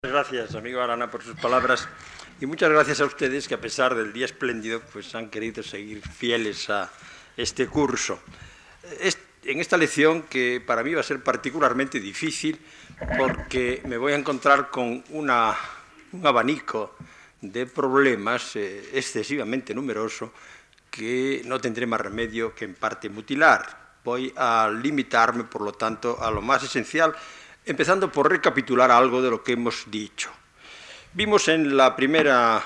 Gracias, amigo Arana, por sus palabras y muchas gracias a ustedes que, a pesar del día espléndido, pues han querido seguir fieles a este curso. En esta lección, que para mí va a ser particularmente difícil porque me voy a encontrar con un abanico de problemas excesivamente numeroso que no tendré más remedio que en parte mutilar. Voy a limitarme, por lo tanto, a lo más esencial, empezando por recapitular algo de lo que hemos dicho. Vimos en la primera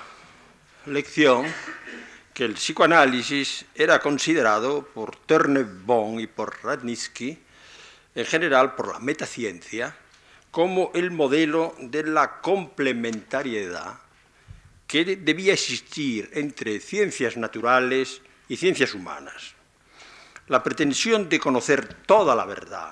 lección que el psicoanálisis era considerado por Turnbull y por Radnitsky, en general por la metaciencia, como el modelo de la complementariedad que debía existir entre ciencias naturales y ciencias humanas. La pretensión de conocer toda la verdad,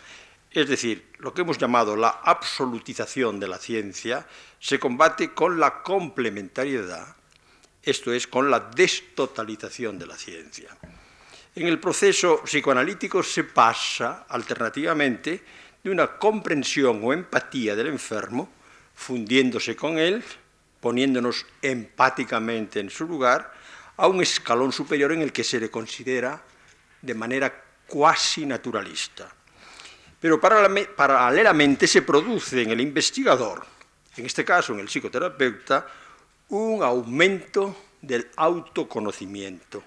es decir, lo que hemos llamado la absolutización de la ciencia, se combate con la complementariedad, esto es, con la destotalización de la ciencia. En el proceso psicoanalítico se pasa, alternativamente, de una comprensión o empatía del enfermo, fundiéndose con él, poniéndonos empáticamente en su lugar, a un escalón superior en el que se le considera de manera cuasi naturalista. Pero paralelamente se produce en el investigador, en este caso en el psicoterapeuta, un aumento del autoconocimiento.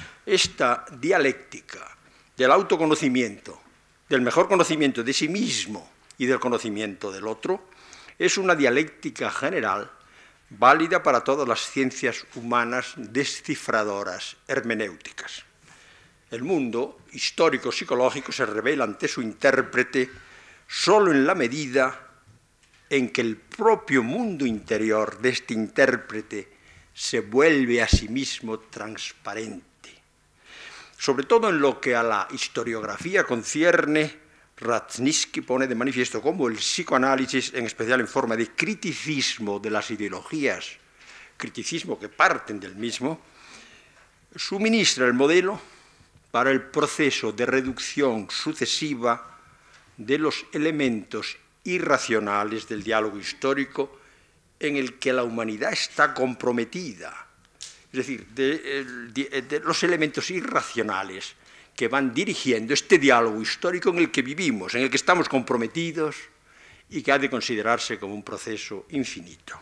Esta dialéctica del autoconocimiento, del mejor conocimiento de sí mismo y del conocimiento del otro, es una dialéctica general válida para todas las ciencias humanas descifradoras, hermenéuticas. El mundo histórico-psicológico se revela ante su intérprete solo en la medida en que el propio mundo interior de este intérprete se vuelve a sí mismo transparente. Sobre todo en lo que a la historiografía concierne, Radnitsky pone de manifiesto cómo el psicoanálisis, en especial en forma de criticismo de las ideologías, criticismo que parten del mismo, suministra el modelo para el proceso de reducción sucesiva de los elementos irracionales del diálogo histórico en el que la humanidad está comprometida, es decir, de los elementos irracionales que van dirigiendo este diálogo histórico en el que vivimos, en el que estamos comprometidos y que ha de considerarse como un proceso infinito.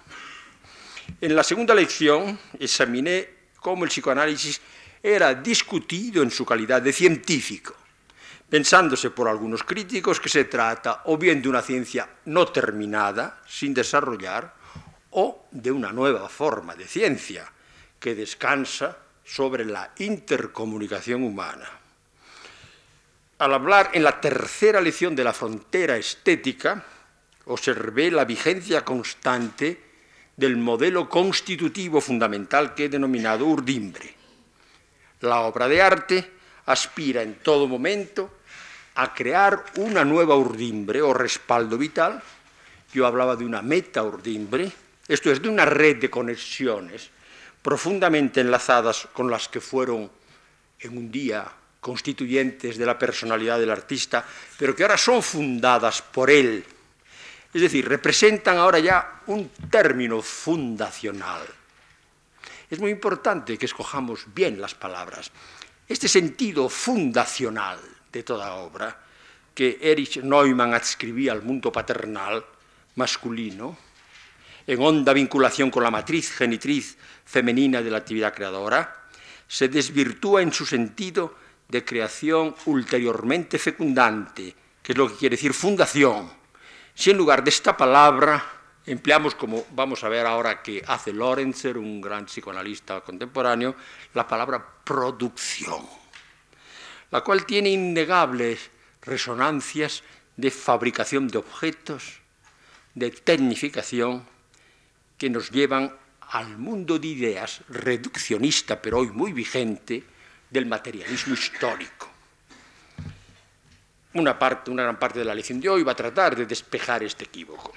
En la segunda lección examiné cómo el psicoanálisis era discutido en su calidad de científico, pensándose por algunos críticos que se trata o bien de una ciencia no terminada, sin desarrollar, o de una nueva forma de ciencia que descansa sobre la intercomunicación humana. Al hablar en la tercera lección de la frontera estética, observé la vigencia constante del modelo constitutivo fundamental que he denominado urdimbre. La obra de arte aspira en todo momento a crear una nueva urdimbre o respaldo vital. Yo hablaba de una meta-urdimbre, esto es, de una red de conexiones profundamente enlazadas con las que fueron en un día constituyentes de la personalidad del artista, pero que ahora son fundadas por él. Es decir, representan ahora ya un término fundacional. Es muy importante que escojamos bien las palabras. Este sentido fundacional de toda obra, que Erich Neumann adscribía al mundo paternal masculino, en honda vinculación con la matriz genitriz femenina de la actividad creadora, se desvirtúa en su sentido de creación ulteriormente fecundante, que es lo que quiere decir fundación, si en lugar de esta palabra empleamos, como vamos a ver ahora que hace Lorenzer, un gran psicoanalista contemporáneo, la palabra producción, la cual tiene innegables resonancias de fabricación de objetos, de tecnificación, que nos llevan al mundo de ideas reduccionista, pero hoy muy vigente, del materialismo histórico. Una gran parte de la lección de hoy va a tratar de despejar este equívoco.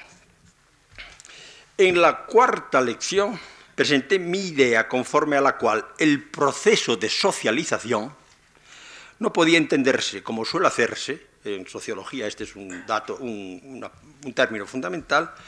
En la cuarta lección presenté mi idea conforme a la cual el proceso de socialización no podía entenderse como suele hacerse, en sociología este es un término fundamental,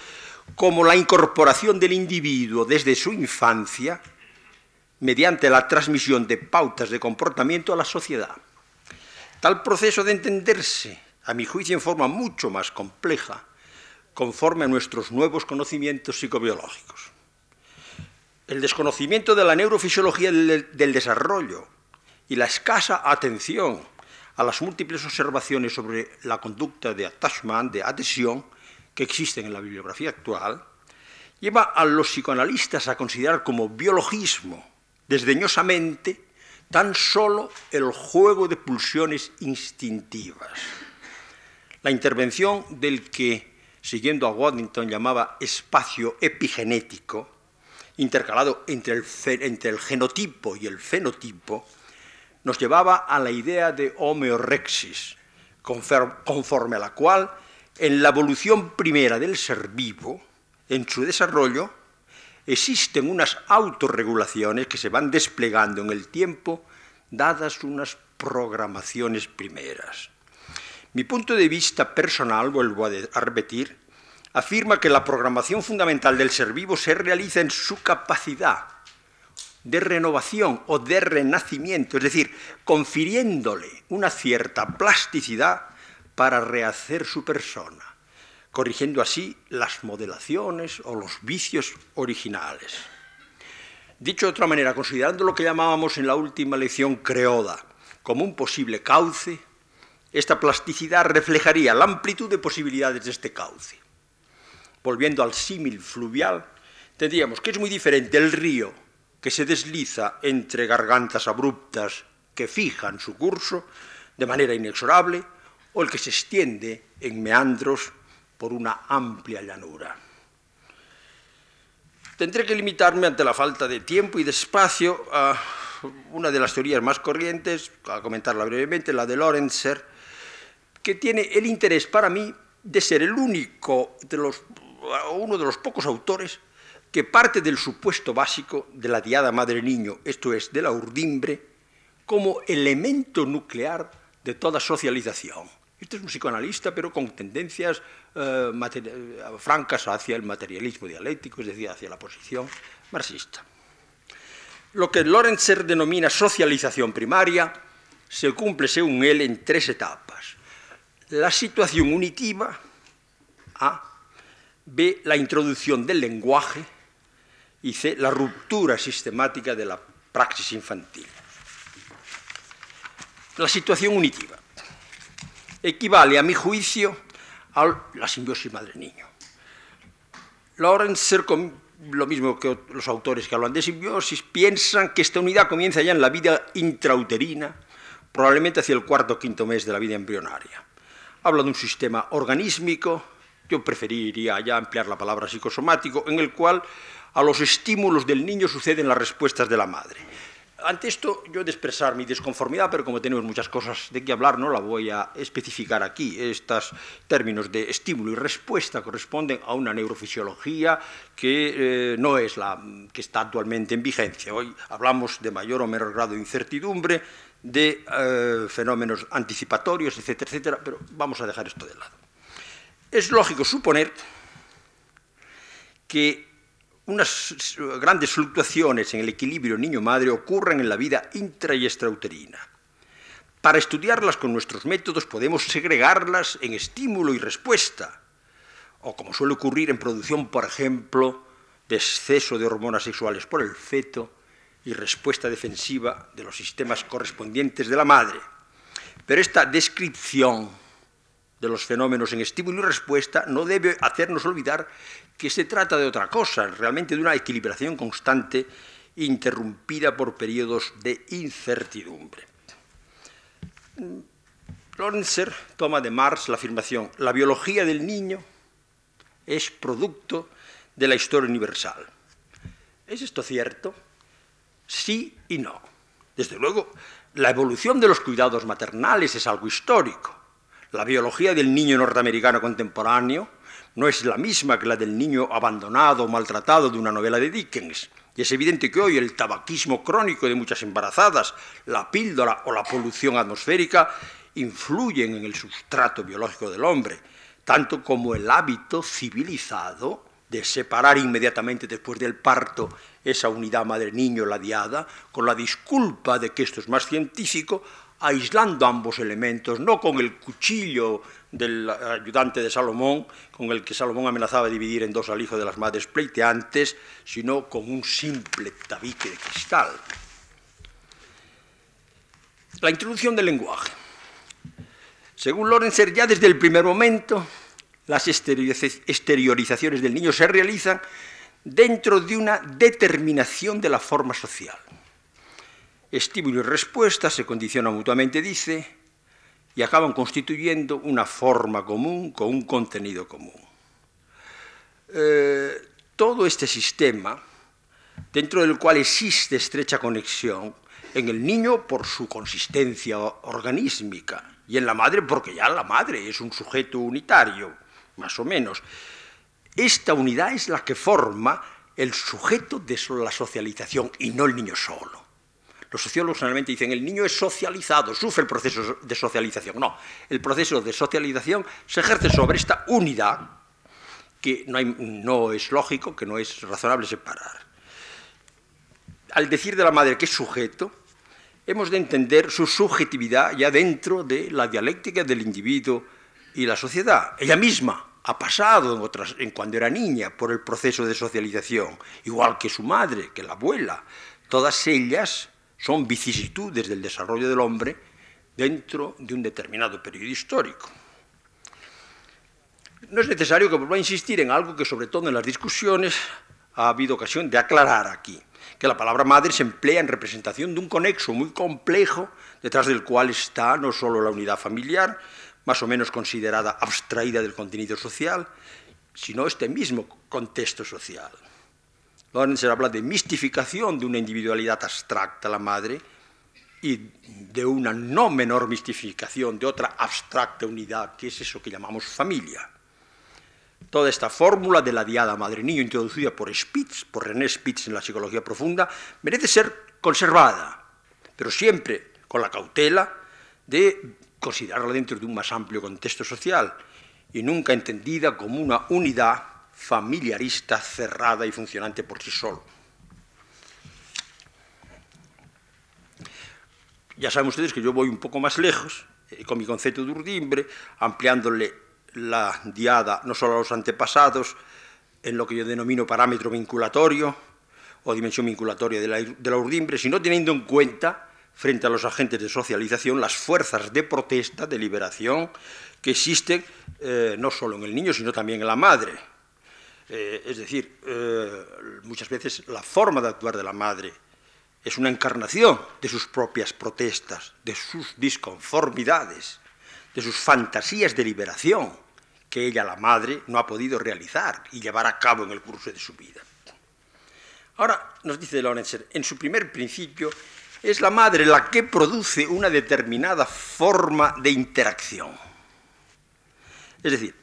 como la incorporación del individuo desde su infancia mediante la transmisión de pautas de comportamiento a la sociedad. Tal proceso de entenderse, a mi juicio, en forma mucho más compleja, conforme a nuestros nuevos conocimientos psicobiológicos. El desconocimiento de la neurofisiología del desarrollo y la escasa atención a las múltiples observaciones sobre la conducta de attachment, de adhesión, que existen en la bibliografía actual, lleva a los psicoanalistas a considerar como biologismo, desdeñosamente, tan solo el juego de pulsiones instintivas. La intervención del que, siguiendo a Waddington, llamaba espacio epigenético, intercalado entre el genotipo y el fenotipo, nos llevaba a la idea de homeorexis, conforme a la cual, en la evolución primera del ser vivo, en su desarrollo, existen unas autorregulaciones que se van desplegando en el tiempo, dadas unas programaciones primeras. Mi punto de vista personal, vuelvo a repetir, afirma que la programación fundamental del ser vivo se realiza en su capacidad de renovación o de renacimiento, es decir, confiriéndole una cierta plasticidad para rehacer su persona, corrigiendo así las modelaciones o los vicios originales. Dicho de otra manera, considerando lo que llamábamos en la última lección creoda como un posible cauce, esta plasticidad reflejaría la amplitud de posibilidades de este cauce. Volviendo al símil fluvial, tendríamos que es muy diferente el río que se desliza entre gargantas abruptas que fijan su curso de manera inexorable, o el que se extiende en meandros por una amplia llanura. Tendré que limitarme ante la falta de tiempo y de espacio a una de las teorías más corrientes, a comentarla brevemente, la de Lorenzer, que tiene el interés para mí de ser uno de los pocos autores que parte del supuesto básico de la diada madre-niño, esto es, de la urdimbre, como elemento nuclear de toda socialización. Este es un psicoanalista, pero con tendencias francas hacia el materialismo dialéctico, es decir, hacia la posición marxista. Lo que Lorenzer denomina socialización primaria se cumple, según él, en tres etapas. La situación unitiva, A, B, la introducción del lenguaje, y C, la ruptura sistemática de la praxis infantil. La situación unitiva equivale, a mi juicio, a la simbiosis madre-niño. Lorenzer, lo mismo que los autores que hablan de simbiosis, piensan que esta unidad comienza ya en la vida intrauterina, probablemente hacia el cuarto o quinto mes de la vida embrionaria. Habla de un sistema organísmico, yo preferiría ya ampliar la palabra psicosomático, en el cual a los estímulos del niño suceden las respuestas de la madre. Ante esto, yo he de expresar mi desconformidad, pero como tenemos muchas cosas de qué hablar, no la voy a especificar aquí. Estos términos de estímulo y respuesta corresponden a una neurofisiología que no es la que está actualmente en vigencia. Hoy hablamos de mayor o menor grado de incertidumbre, de fenómenos anticipatorios, etcétera, etcétera, pero vamos a dejar esto de lado. Es lógico suponer que unas grandes fluctuaciones en el equilibrio niño-madre ocurren en la vida intra y extrauterina. Para estudiarlas con nuestros métodos podemos segregarlas en estímulo y respuesta, o como suele ocurrir en producción, por ejemplo, de exceso de hormonas sexuales por el feto y respuesta defensiva de los sistemas correspondientes de la madre. Pero esta descripción de los fenómenos en estímulo y respuesta no debe hacernos olvidar que se trata de otra cosa, realmente de una equilibración constante interrumpida por periodos de incertidumbre. Lorenzer toma de Marx la afirmación: la biología del niño es producto de la historia universal. ¿Es esto cierto? Sí y no. Desde luego, la evolución de los cuidados maternales es algo histórico. La biología del niño norteamericano contemporáneo no es la misma que la del niño abandonado o maltratado de una novela de Dickens. Y es evidente que hoy el tabaquismo crónico de muchas embarazadas, la píldora o la polución atmosférica influyen en el sustrato biológico del hombre, tanto como el hábito civilizado de separar inmediatamente después del parto esa unidad madre-niño, la diada, con la disculpa de que esto es más científico, aislando ambos elementos, no con el cuchillo del ayudante de Salomón, con el que Salomón amenazaba dividir en dos al hijo de las madres pleiteantes, sino con un simple tabique de cristal. La introducción del lenguaje. Según Lorenzer, ya desde el primer momento, las exteriorizaciones del niño se realizan dentro de una determinación de la forma social. Estímulo y respuesta se condicionan mutuamente, dice, y acaban constituyendo una forma común con un contenido común. Todo este sistema, dentro del cual existe estrecha conexión, en el niño por su consistencia organísmica, y en la madre porque ya la madre es un sujeto unitario, más o menos. Esta unidad es la que forma el sujeto de la socialización y no el niño solo. Los sociólogos generalmente dicen el niño es socializado, sufre el proceso de socialización. No, el proceso de socialización se ejerce sobre esta unidad que no es lógico, que no es razonable separar. Al decir de la madre que es sujeto, hemos de entender su subjetividad ya dentro de la dialéctica del individuo y la sociedad. Ella misma ha pasado cuando era niña por el proceso de socialización, igual que su madre, que la abuela. Todas ellas son vicisitudes del desarrollo del hombre dentro de un determinado periodo histórico. No es necesario que vuelva a insistir en algo que, sobre todo en las discusiones, ha habido ocasión de aclarar aquí, que la palabra madre se emplea en representación de un conexo muy complejo, detrás del cual está no solo la unidad familiar, más o menos considerada abstraída del contenido social, sino este mismo contexto social. Lorenzer habla de mistificación de una individualidad abstracta, la madre, y de una no menor mistificación de otra abstracta unidad, que es eso que llamamos familia. Toda esta fórmula de la diada madre-niño introducida por Spitz, por René Spitz en la psicología profunda, merece ser conservada, pero siempre con la cautela de considerarla dentro de un más amplio contexto social y nunca entendida como una unidad familiarista cerrada y funcionante por sí solo. Ya saben ustedes que yo voy un poco más lejos con mi concepto de urdimbre, ampliándole la diada no solo a los antepasados, en lo que yo denomino parámetro vinculatorio o dimensión vinculatoria de la urdimbre, sino teniendo en cuenta, frente a los agentes de socialización, las fuerzas de protesta, de liberación, que existen no solo en el niño, sino también en la madre. Es decir, muchas veces la forma de actuar de la madre es una encarnación de sus propias protestas, de sus disconformidades, de sus fantasías de liberación, que ella, la madre, no ha podido realizar y llevar a cabo en el curso de su vida. Ahora, nos dice Lorenzer, en su primer principio, es la madre la que produce una determinada forma de interacción. Es decir,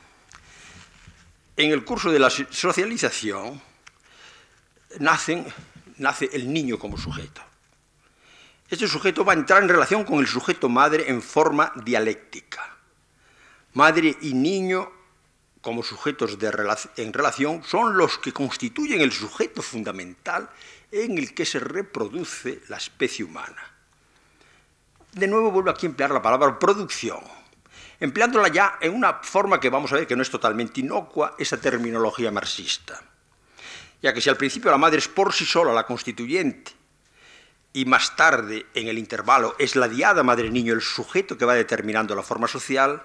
en el curso de la socialización nace el niño como sujeto. Este sujeto va a entrar en relación con el sujeto madre en forma dialéctica. Madre y niño, como sujetos en relación, son los que constituyen el sujeto fundamental en el que se reproduce la especie humana. De nuevo vuelvo aquí a emplear la palabra producción, empleándola ya en una forma que vamos a ver que no es totalmente inocua, esa terminología marxista. Ya que si al principio la madre es por sí sola la constituyente, y más tarde, en el intervalo, es la diada madre-niño el sujeto que va determinando la forma social,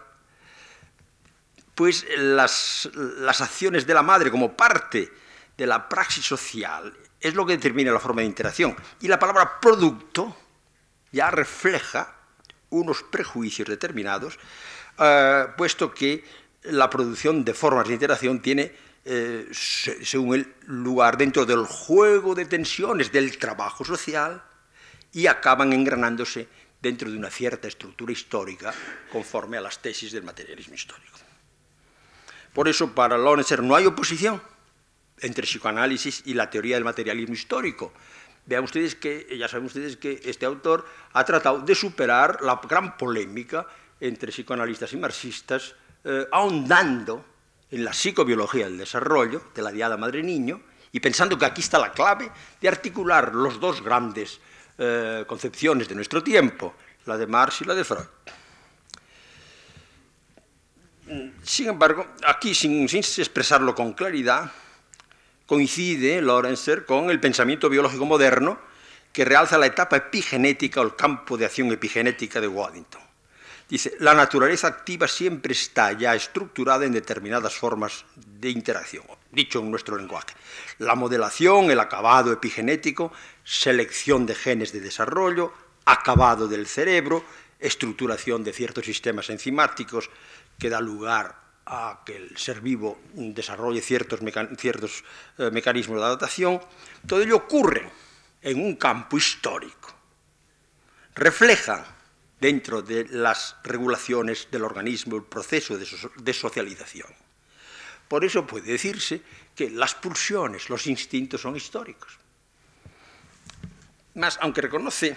pues las acciones de la madre como parte de la praxis social es lo que determina la forma de interacción. Y la palabra producto ya refleja unos prejuicios determinados, puesto que la producción de formas de interacción tiene, según el lugar, dentro del juego de tensiones del trabajo social y acaban engranándose dentro de una cierta estructura histórica conforme a las tesis del materialismo histórico. Por eso, para Lorenzer no hay oposición entre psicoanálisis y la teoría del materialismo histórico. Vean ustedes que, ya saben ustedes que este autor ha tratado de superar la gran polémica entre psicoanalistas y marxistas, ahondando en la psicobiología del desarrollo, de la diada madre-niño, y pensando que aquí está la clave de articular los dos grandes concepciones de nuestro tiempo, la de Marx y la de Freud. Sin embargo, aquí, sin expresarlo con claridad, coincide Lorenzer con el pensamiento biológico moderno que realza la etapa epigenética o el campo de acción epigenética de Waddington. Dice, la naturaleza activa siempre está ya estructurada en determinadas formas de interacción, dicho en nuestro lenguaje. La modelación, el acabado epigenético, selección de genes de desarrollo, acabado del cerebro, estructuración de ciertos sistemas enzimáticos que da lugar a que el ser vivo desarrolle ciertos mecanismos de adaptación. Todo ello ocurre en un campo histórico. Reflejan dentro de las regulaciones del organismo el proceso de socialización. Por eso puede decirse que las pulsiones, los instintos son históricos. Mas, aunque reconoce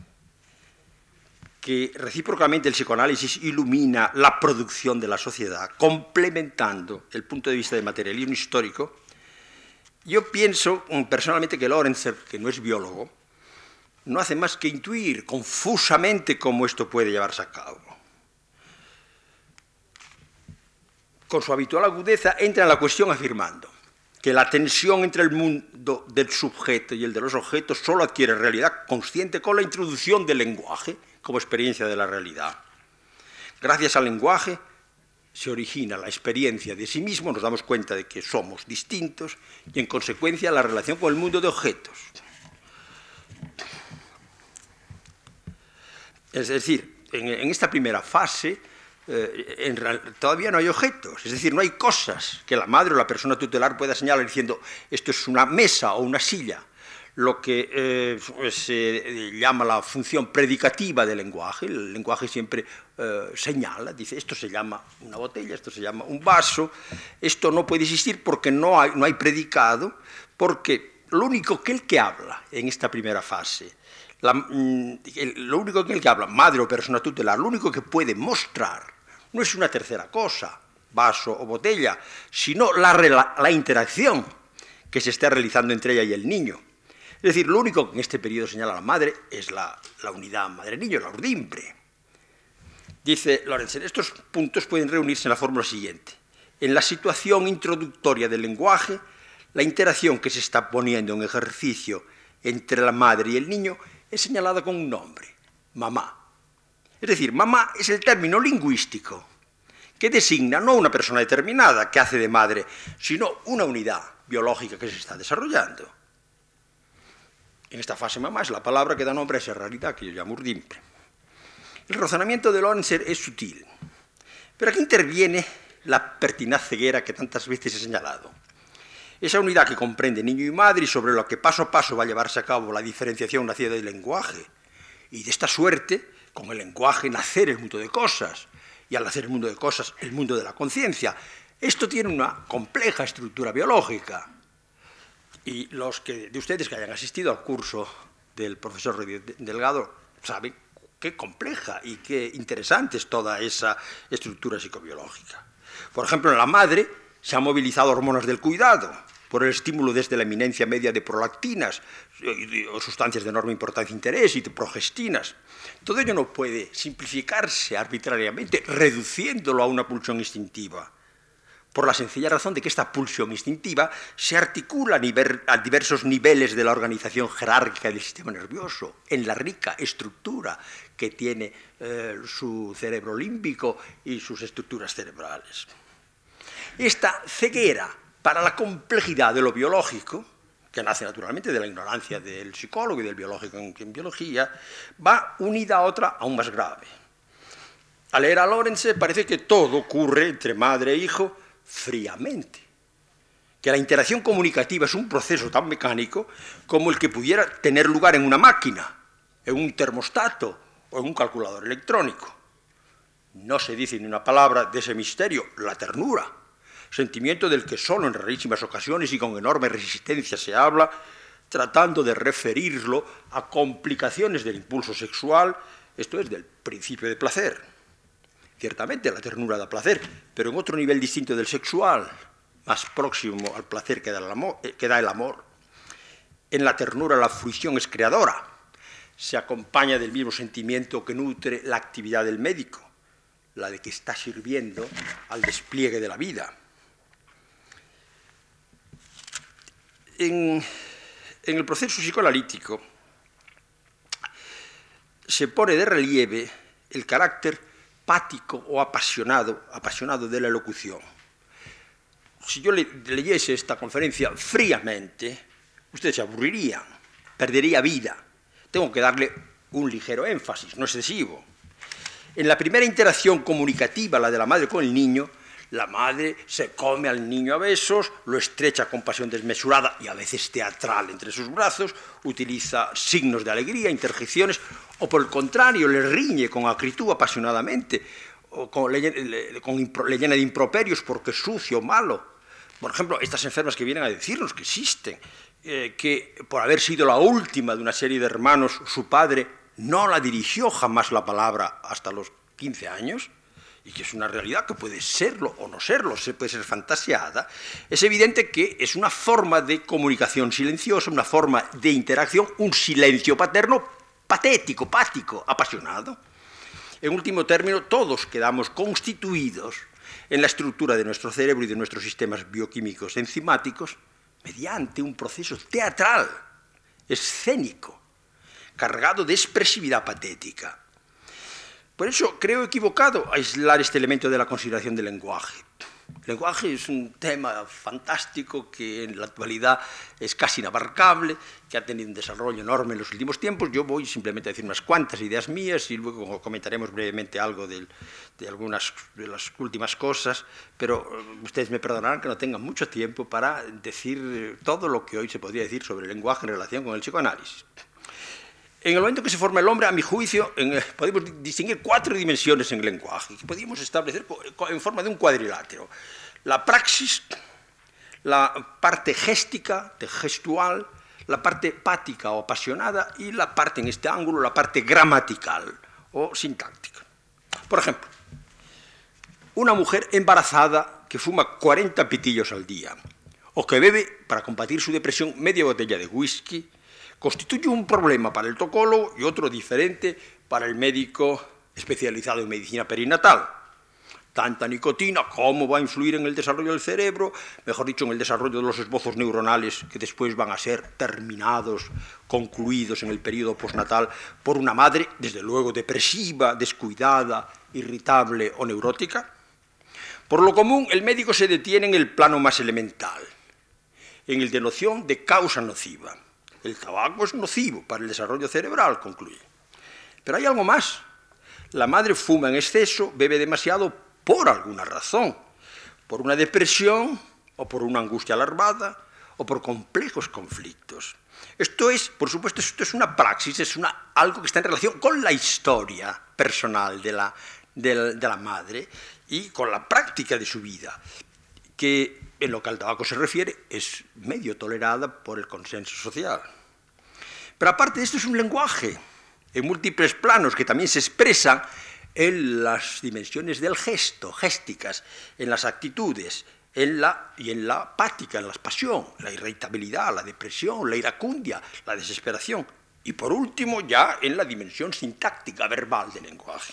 que recíprocamente el psicoanálisis ilumina la producción de la sociedad, complementando el punto de vista del materialismo histórico, yo pienso personalmente que Lorenzer, que no es biólogo, no hace más que intuir confusamente cómo esto puede llevarse a cabo. Con su habitual agudeza entra en la cuestión afirmando que la tensión entre el mundo del sujeto y el de los objetos solo adquiere realidad consciente con la introducción del lenguaje como experiencia de la realidad. Gracias al lenguaje se origina la experiencia de sí mismo, nos damos cuenta de que somos distintos y, en consecuencia, la relación con el mundo de objetos. Es decir, en esta primera fase todavía no hay objetos, es decir, no hay cosas que la madre o la persona tutelar pueda señalar diciendo esto es una mesa o una silla. Lo que se llama la función predicativa del lenguaje. El lenguaje siempre señala, dice, esto se llama una botella, esto se llama un vaso, esto no puede existir porque no hay predicado, porque lo único que el que habla en esta primera fase, lo único que el que habla, madre o persona tutelar, lo único que puede mostrar no es una tercera cosa, vaso o botella, sino la interacción que se está realizando entre ella y el niño. Es decir, lo único que en este periodo señala la madre es la unidad madre-niño, la urdimbre. Dice Lorenzer, estos puntos pueden reunirse en la fórmula siguiente. En la situación introductoria del lenguaje, la interacción que se está poniendo en ejercicio entre la madre y el niño es señalada con un nombre, mamá. Es decir, mamá es el término lingüístico que designa no una persona determinada que hace de madre, sino una unidad biológica que se está desarrollando. En esta fase mamá es la palabra que da nombre a esa realidad que yo llamo urdimbre. El razonamiento de Lorenzer es sutil, pero aquí interviene la pertinaz ceguera que tantas veces he señalado. Esa unidad que comprende niño y madre y sobre lo que paso a paso va a llevarse a cabo la diferenciación nacida del lenguaje. Y de esta suerte, con el lenguaje, nacer el mundo de cosas. Y al nacer el mundo de cosas, el mundo de la conciencia. Esto tiene una compleja estructura biológica. Y los de ustedes que hayan asistido al curso del profesor Delgado saben qué compleja y qué interesante es toda esa estructura psicobiológica. Por ejemplo, en la madre se han movilizado hormonas del cuidado por el estímulo desde la eminencia media de prolactinas o sustancias de enorme importancia e interés y de progestinas. Todo ello no puede simplificarse arbitrariamente reduciéndolo a una pulsión instintiva, por la sencilla razón de que esta pulsión instintiva se articula a diversos niveles de la organización jerárquica del sistema nervioso, en la rica estructura que tiene su cerebro límbico y sus estructuras cerebrales. Esta ceguera para la complejidad de lo biológico, que nace naturalmente de la ignorancia del psicólogo y del biológico en biología, va unida a otra aún más grave. Al leer a Lorenzer parece que todo ocurre entre madre e hijo fríamente, que la interacción comunicativa es un proceso tan mecánico como el que pudiera tener lugar en una máquina, en un termostato o en un calculador electrónico. No se dice ni una palabra de ese misterio, la ternura, sentimiento del que solo en rarísimas ocasiones y con enorme resistencia se habla, tratando de referirlo a complicaciones del impulso sexual, esto es, del principio de placer. ciertamente la ternura da placer, pero en otro nivel distinto del sexual, más próximo al placer que da el amor. En la ternura la fruición es creadora, se acompaña del mismo sentimiento que nutre la actividad del médico, la de que está sirviendo al despliegue de la vida. En el proceso psicoanalítico se pone de relieve el carácter pático o apasionado de la elocución. Si yo leyese esta conferencia fríamente, usted se aburriría, perdería vida. Tengo que darle un ligero énfasis, no excesivo. En la primera interacción comunicativa, la de la madre con el niño, la madre se come al niño a besos, lo estrecha con pasión desmesurada y a veces teatral entre sus brazos, utiliza signos de alegría, interjecciones, o por el contrario, le riñe con acritud apasionadamente, o le llena de improperios porque es sucio o malo. Por ejemplo, estas enfermas que vienen a decirnos que existen, que por haber sido la última de una serie de hermanos, su padre no la dirigió jamás la palabra hasta los 15 años, y que es una realidad que puede serlo o no serlo, puede ser fantasiada, es evidente que es una forma de comunicación silenciosa, una forma de interacción, un silencio paterno patético, pático, apasionado. En último término, todos quedamos constituidos en la estructura de nuestro cerebro y de nuestros sistemas bioquímicos enzimáticos mediante un proceso teatral, escénico, cargado de expresividad patética. Por eso creo equivocado aislar este elemento de la consideración del lenguaje. El lenguaje es un tema fantástico que en la actualidad es casi inabarcable, que ha tenido un desarrollo enorme en los últimos tiempos. Yo voy simplemente a decir unas cuantas ideas mías y luego comentaremos brevemente algo de algunas de las últimas cosas, pero ustedes me perdonarán que no tengan mucho tiempo para decir todo lo que hoy se podría decir sobre el lenguaje en relación con el psicoanálisis. En el momento que se forma el hombre, a mi juicio, podemos distinguir 4 dimensiones en el lenguaje, que podríamos establecer en forma de un cuadrilátero. La praxis, la parte géstica, gestual, la parte pática o apasionada y la parte, en este ángulo, la parte gramatical o sintáctica. Por ejemplo, una mujer embarazada que fuma 40 pitillos al día o que bebe, para combatir su depresión, media botella de whisky, constituye un problema para el tocólogo y otro diferente para el médico especializado en medicina perinatal. Tanta nicotina, ¿cómo va a influir en el desarrollo del cerebro? Mejor dicho, en el desarrollo de los esbozos neuronales que después van a ser terminados, concluidos en el periodo postnatal por una madre, desde luego, depresiva, descuidada, irritable o neurótica. Por lo común, el médico se detiene en el plano más elemental, en el de noción de causa nociva. El tabaco es nocivo para el desarrollo cerebral, concluye. Pero hay algo más. La madre fuma en exceso, bebe demasiado por alguna razón, por una depresión o por una angustia alarmada o por complejos conflictos. Esto es, por supuesto, esto es una praxis, es algo que está en relación con la historia personal de la madre y con la práctica de su vida, que en lo que al tabaco se refiere es medio tolerada por el consenso social. Pero aparte de esto es un lenguaje en múltiples planos que también se expresan en las dimensiones del gesto, gésticas, en las actitudes, en la pática, en la pasión, la irritabilidad, la depresión, la iracundia, la desesperación. Y por último, ya en la dimensión sintáctica, verbal del lenguaje.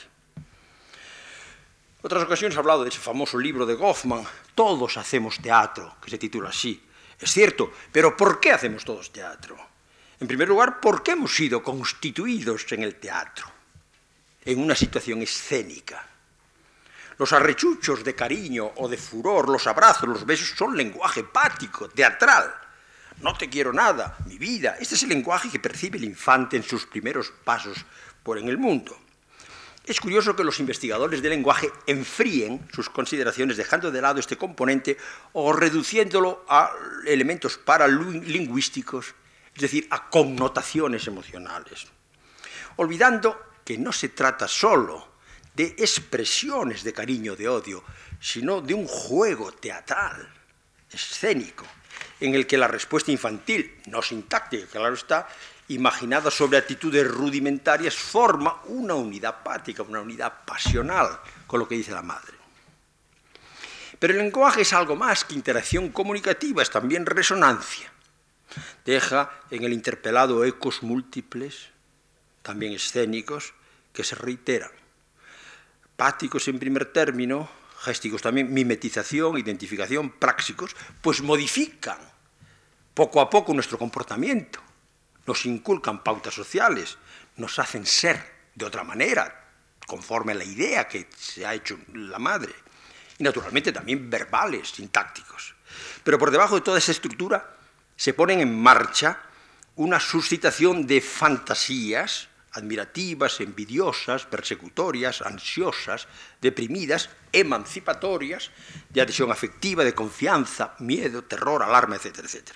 En otras ocasiones he hablado de ese famoso libro de Goffman, Todos hacemos teatro, que se titula así. Es cierto, pero ¿por qué hacemos todos teatro? En primer lugar, ¿por qué hemos sido constituidos en el teatro, en una situación escénica? Los arrechuchos de cariño o de furor, los abrazos, los besos son lenguaje pático, teatral. No te quiero nada, mi vida. Este es el lenguaje que percibe el infante en sus primeros pasos en el mundo. Es curioso que los investigadores del lenguaje enfríen sus consideraciones dejando de lado este componente o reduciéndolo a elementos paralingüísticos, es decir, a connotaciones emocionales, olvidando que no se trata solo de expresiones de cariño o de odio, sino de un juego teatral, escénico, en el que la respuesta infantil, no sintáctica, claro está, imaginada sobre actitudes rudimentarias, forma una unidad pática, una unidad pasional, con lo que dice la madre. Pero el lenguaje es algo más que interacción comunicativa, es también resonancia. Deja en el interpelado ecos múltiples, también escénicos, que se reiteran. Páticos en primer término, gésticos también, mimetización, identificación, práxicos, pues modifican poco a poco nuestro comportamiento, nos inculcan pautas sociales, nos hacen ser de otra manera, conforme a la idea que se ha hecho la madre, y naturalmente también verbales, sintácticos. Pero por debajo de toda esa estructura se ponen en marcha una suscitación de fantasías admirativas, envidiosas, persecutorias, ansiosas, deprimidas, emancipatorias, de adhesión afectiva, de confianza, miedo, terror, alarma, etcétera, etcétera.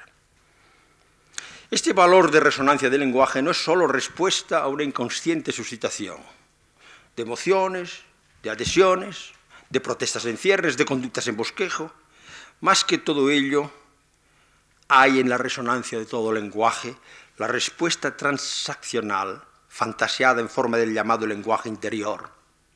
Este valor de resonancia del lenguaje no es solo respuesta a una inconsciente suscitación de emociones, de adhesiones, de protestas en cierres, de conductas en bosquejo. Más que todo ello, hay en la resonancia de todo lenguaje la respuesta transaccional, fantasiada en forma del llamado lenguaje interior,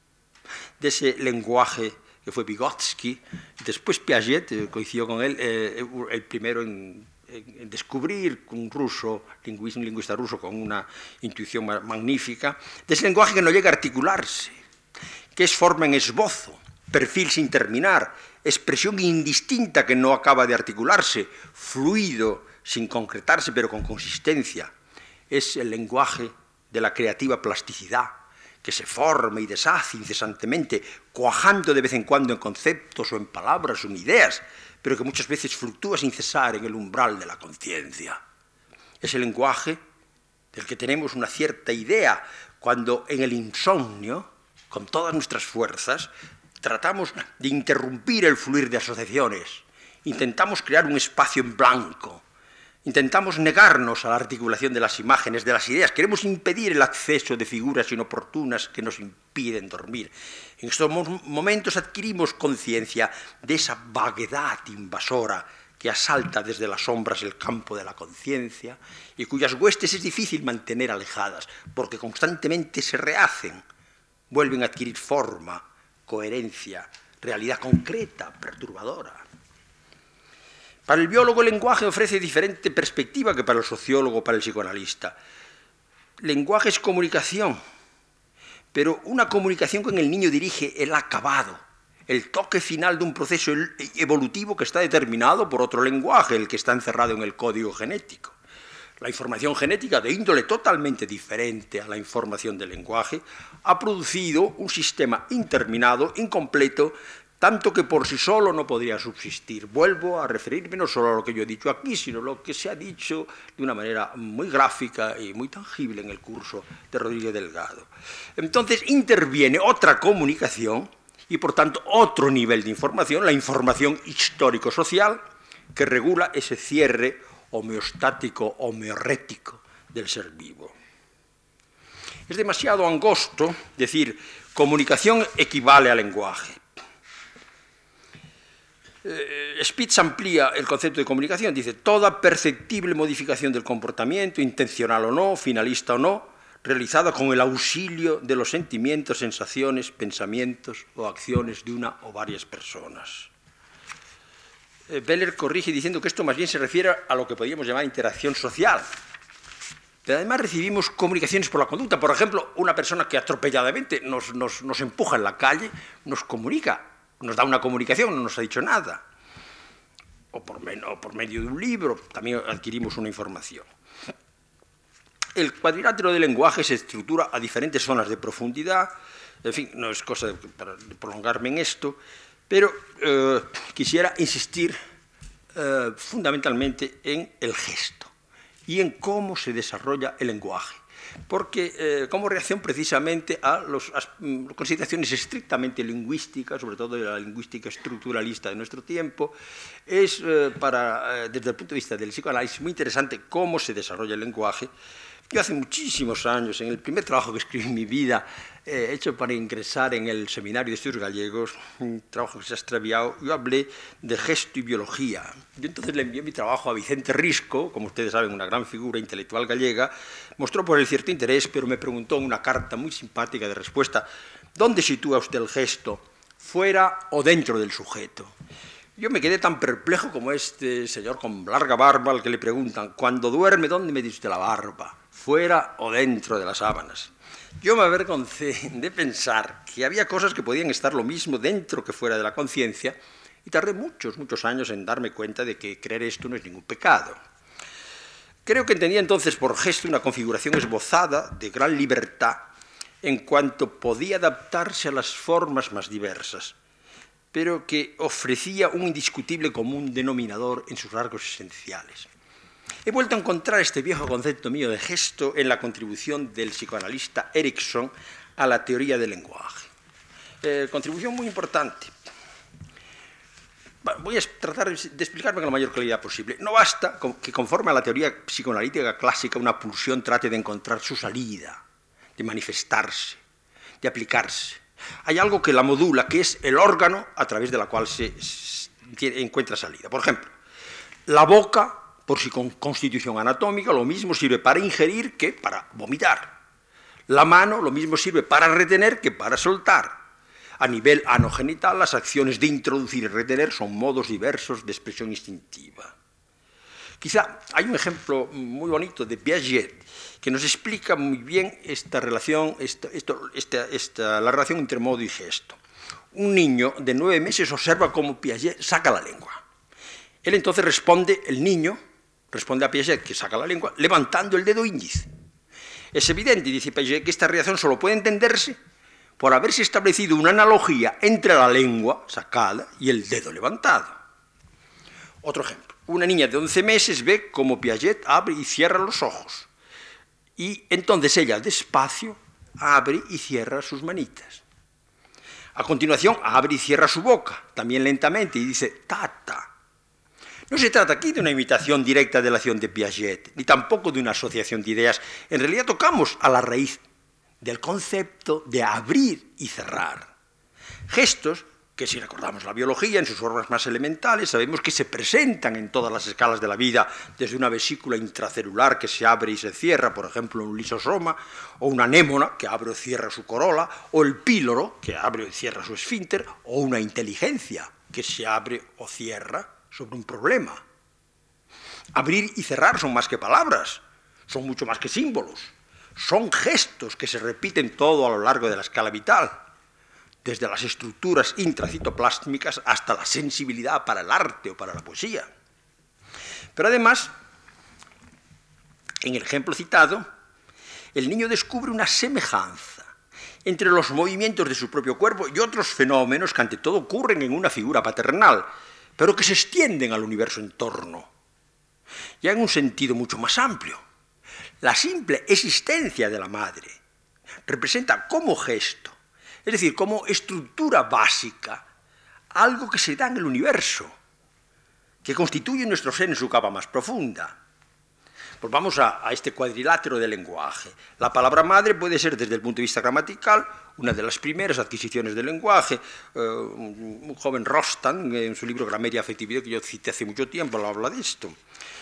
de ese lenguaje que fue Vygotsky, después Piaget, coincidió con él, el primero en descubrir un ruso, un lingüista ruso con una intuición magnífica, de ese lenguaje que no llega a articularse, que es forma en esbozo, perfil sin terminar, expresión indistinta que no acaba de articularse, fluido sin concretarse pero con consistencia. Es el lenguaje de la creativa plasticidad, que se forma y deshace incesantemente, cuajando de vez en cuando en conceptos o en palabras o en ideas, pero que muchas veces fluctúa sin cesar en el umbral de la conciencia. Es el lenguaje del que tenemos una cierta idea cuando en el insomnio, con todas nuestras fuerzas, tratamos de interrumpir el fluir de asociaciones, intentamos crear un espacio en blanco, intentamos negarnos a la articulación de las imágenes, de las ideas, queremos impedir el acceso de figuras inoportunas que nos impiden dormir. En estos momentos adquirimos conciencia de esa vaguedad invasora que asalta desde las sombras el campo de la conciencia y cuyas huestes es difícil mantener alejadas, porque constantemente se rehacen, vuelven a adquirir forma, coherencia, realidad concreta, perturbadora. Para el biólogo el lenguaje ofrece diferente perspectiva que para el sociólogo o para el psicoanalista. Lenguaje es comunicación, pero una comunicación que en el niño dirige el acabado, el toque final de un proceso evolutivo que está determinado por otro lenguaje, el que está encerrado en el código genético. La información genética, de índole totalmente diferente a la información del lenguaje, ha producido un sistema interminado, incompleto, tanto que por sí solo no podría subsistir. Vuelvo a referirme no solo a lo que yo he dicho aquí, sino a lo que se ha dicho de una manera muy gráfica y muy tangible en el curso de Rodríguez Delgado. Entonces interviene otra comunicación y, por tanto, otro nivel de información, la información histórico-social, que regula ese cierre homeostático, homeorético del ser vivo. Es demasiado angosto decir comunicación equivale al lenguaje. Spitz amplía el concepto de comunicación, dice toda perceptible modificación del comportamiento, intencional o no, finalista o no, realizada con el auxilio de los sentimientos, sensaciones, pensamientos o acciones de una o varias personas. Beller corrige diciendo que esto más bien se refiere a lo que podríamos llamar interacción social. Pero además recibimos comunicaciones por la conducta. Por ejemplo, una persona que atropelladamente nos empuja en la calle, nos comunica, nos da una comunicación, no nos ha dicho nada. O por medio de un libro también adquirimos una información. El cuadrilátero del lenguaje se estructura a diferentes zonas de profundidad. En fin, no es cosa para prolongarme en esto, pero quisiera insistir fundamentalmente en el gesto y en cómo se desarrolla el lenguaje, porque como reacción precisamente a las consideraciones estrictamente lingüísticas, sobre todo de la lingüística estructuralista de nuestro tiempo, es desde el punto de vista del psicoanálisis muy interesante cómo se desarrolla el lenguaje. Yo hace muchísimos años, en el primer trabajo que escribí en mi vida, hecho para ingresar en el Seminario de Estudios Gallegos, un trabajo que se ha extraviado, yo hablé de gesto y biología. Yo entonces le envié mi trabajo a Vicente Risco, como ustedes saben, una gran figura intelectual gallega, mostró por él cierto interés, pero me preguntó en una carta muy simpática de respuesta, ¿dónde sitúa usted el gesto fuera o dentro del sujeto. Yo me quedé tan perplejo como este señor con larga barba al que le preguntan, cuando duerme, ¿dónde me diste la barba? ¿Fuera o dentro de las sábanas? Yo me avergoncé de pensar que había cosas que podían estar lo mismo dentro que fuera de la conciencia y tardé muchos, muchos años en darme cuenta de que creer esto no es ningún pecado. Creo que entendía entonces por gesto una configuración esbozada de gran libertad en cuanto podía adaptarse a las formas más diversas, pero que ofrecía un indiscutible común denominador en sus rasgos esenciales. He vuelto a encontrar este viejo concepto mío de gesto en la contribución del psicoanalista Erikson a la teoría del lenguaje. Contribución muy importante. Voy a tratar de explicarme con la mayor claridad posible. No basta que conforme a la teoría psicoanalítica clásica una pulsión trate de encontrar su salida, de manifestarse, de aplicarse. Hay algo que la modula, que es el órgano a través de la cual se encuentra salida. Por ejemplo, la boca, por su constitución anatómica, lo mismo sirve para ingerir que para vomitar. La mano, lo mismo sirve para retener que para soltar. A nivel anogenital, las acciones de introducir y retener son modos diversos de expresión instintiva. Quizá hay un ejemplo muy bonito de Piaget que nos explica muy bien esta relación, la relación entre modo y gesto. Un niño de 9 meses observa cómo Piaget saca la lengua. Él entonces el niño responde a Piaget que saca la lengua levantando el dedo índice. Es evidente, dice Piaget, que esta reacción solo puede entenderse por haberse establecido una analogía entre la lengua sacada y el dedo levantado. Otro ejemplo. Una niña de 11 meses ve cómo Piaget abre y cierra los ojos. Y entonces ella, despacio, abre y cierra sus manitas. A continuación, abre y cierra su boca, también lentamente, y dice, tata. No se trata aquí de una imitación directa de la acción de Piaget, ni tampoco de una asociación de ideas. En realidad tocamos a la raíz del concepto de abrir y cerrar. Gestos que, si recordamos la biología en sus formas más elementales, sabemos que se presentan en todas las escalas de la vida, desde una vesícula intracelular que se abre y se cierra, por ejemplo, un lisosoma, o una anémona que abre o cierra su corola, o el píloro que abre o cierra su esfínter, o una inteligencia que se abre o cierra sobre un problema. Abrir y cerrar son más que palabras, son mucho más que símbolos, son gestos que se repiten todo a lo largo de la escala vital, desde las estructuras intracitoplásmicas hasta la sensibilidad para el arte o para la poesía. Pero además, en el ejemplo citado, el niño descubre una semejanza entre los movimientos de su propio cuerpo y otros fenómenos que ante todo ocurren en una figura paternal, pero que se extienden al universo en torno, ya en un sentido mucho más amplio. La simple existencia de la madre representa como gesto, es decir, como estructura básica, algo que se da en el universo, que constituye nuestro ser en su capa más profunda. Pues vamos a este cuadrilátero del lenguaje. La palabra madre puede ser, desde el punto de vista gramatical, una de las primeras adquisiciones del lenguaje. Un joven Rostand, en su libro Grameria Afectividad, que yo cité hace mucho tiempo, habla de esto.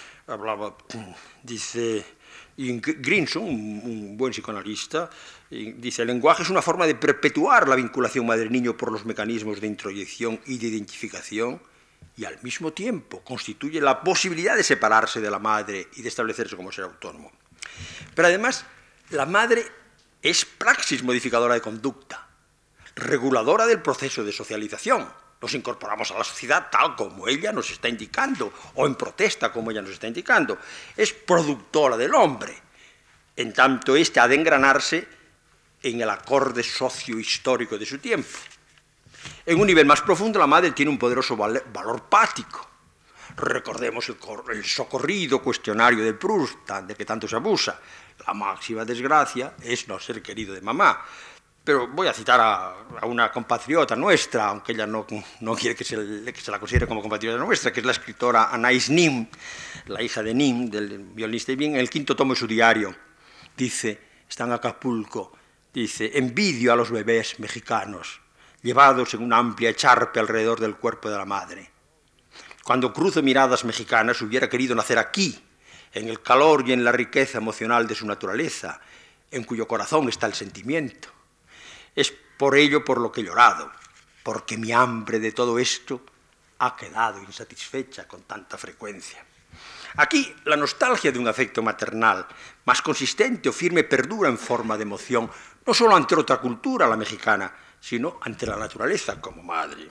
Dice... Y Grinson, un buen psicoanalista, dice, el lenguaje es una forma de perpetuar la vinculación madre-niño por los mecanismos de introyección y de identificación y al mismo tiempo constituye la posibilidad de separarse de la madre y de establecerse como ser autónomo. Pero además, la madre es praxis modificadora de conducta, reguladora del proceso de socialización. Nos incorporamos a la sociedad tal como ella nos está indicando, o en protesta como ella nos está indicando. Es productora del hombre, en tanto éste ha de engranarse en el acorde sociohistórico de su tiempo. En un nivel más profundo, la madre tiene un poderoso valor pático. Recordemos el socorrido cuestionario de Proust, de que tanto se abusa. La máxima desgracia es no ser querido de mamá. Pero voy a citar a una compatriota nuestra, aunque ella no quiere que se la considere como compatriota nuestra, que es la escritora Anais Nin, la hija de Nin, del violinista Nin, en el 5º tomo de su diario. Dice, está en Acapulco, dice, envidio a los bebés mexicanos, llevados en una amplia echarpe alrededor del cuerpo de la madre. Cuando cruzo miradas mexicanas, hubiera querido nacer aquí, en el calor y en la riqueza emocional de su naturaleza, en cuyo corazón está el sentimiento. Es por ello por lo que he llorado, porque mi hambre de todo esto ha quedado insatisfecha con tanta frecuencia. Aquí la nostalgia de un afecto maternal más consistente o firme perdura en forma de emoción, no solo ante otra cultura, la mexicana, sino ante la naturaleza como madre.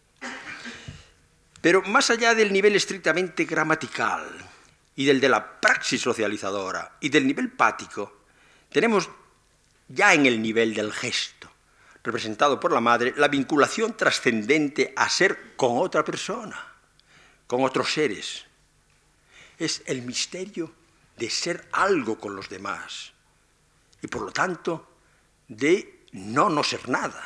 Pero más allá del nivel estrictamente gramatical y del de la praxis socializadora y del nivel pático, tenemos ya en el nivel del gesto, representado por la madre, la vinculación trascendente a ser con otra persona, con otros seres. Es el misterio de ser algo con los demás y, por lo tanto, de no ser nada.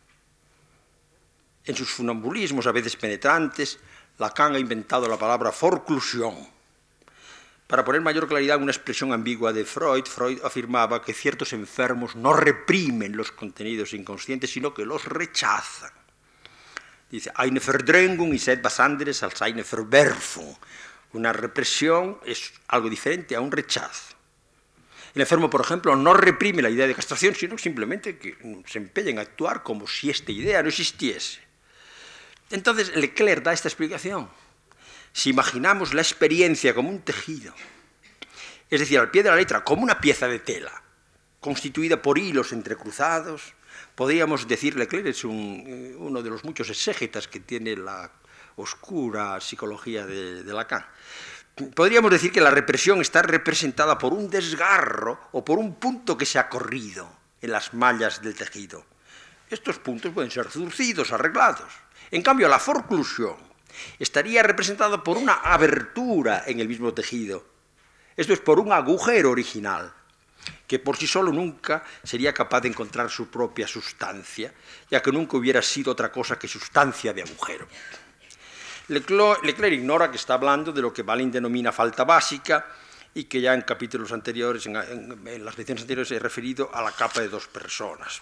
En sus funambulismos, a veces penetrantes, Lacan ha inventado la palabra forclusión. Para poner mayor claridad en una expresión ambigua de Freud, Freud afirmaba que ciertos enfermos no reprimen los contenidos inconscientes, sino que los rechazan. Dice, eine Verdrängung ist etwas anderes als eine Verwerfung. Una represión es algo diferente a un rechazo. El enfermo, por ejemplo, no reprime la idea de castración, sino simplemente que se empeña en actuar como si esta idea no existiese. Entonces, Leclerc da esta explicación. Si imaginamos la experiencia como un tejido, es decir, al pie de la letra, como una pieza de tela, constituida por hilos entrecruzados, podríamos decir, Leclerc es uno de los muchos exégetas que tiene la oscura psicología de Lacan. Podríamos decir que la represión está representada por un desgarro o por un punto que se ha corrido en las mallas del tejido. Estos puntos pueden ser zurcidos, arreglados. En cambio, la forclusión estaría representada por una abertura en el mismo tejido. Esto es por un agujero original, que por sí solo nunca sería capaz de encontrar su propia sustancia, ya que nunca hubiera sido otra cosa que sustancia de agujero. Leclerc ignora que está hablando de lo que Balin denomina falta básica y que ya en capítulos anteriores, en las lecciones anteriores, he referido a la capa de dos personas.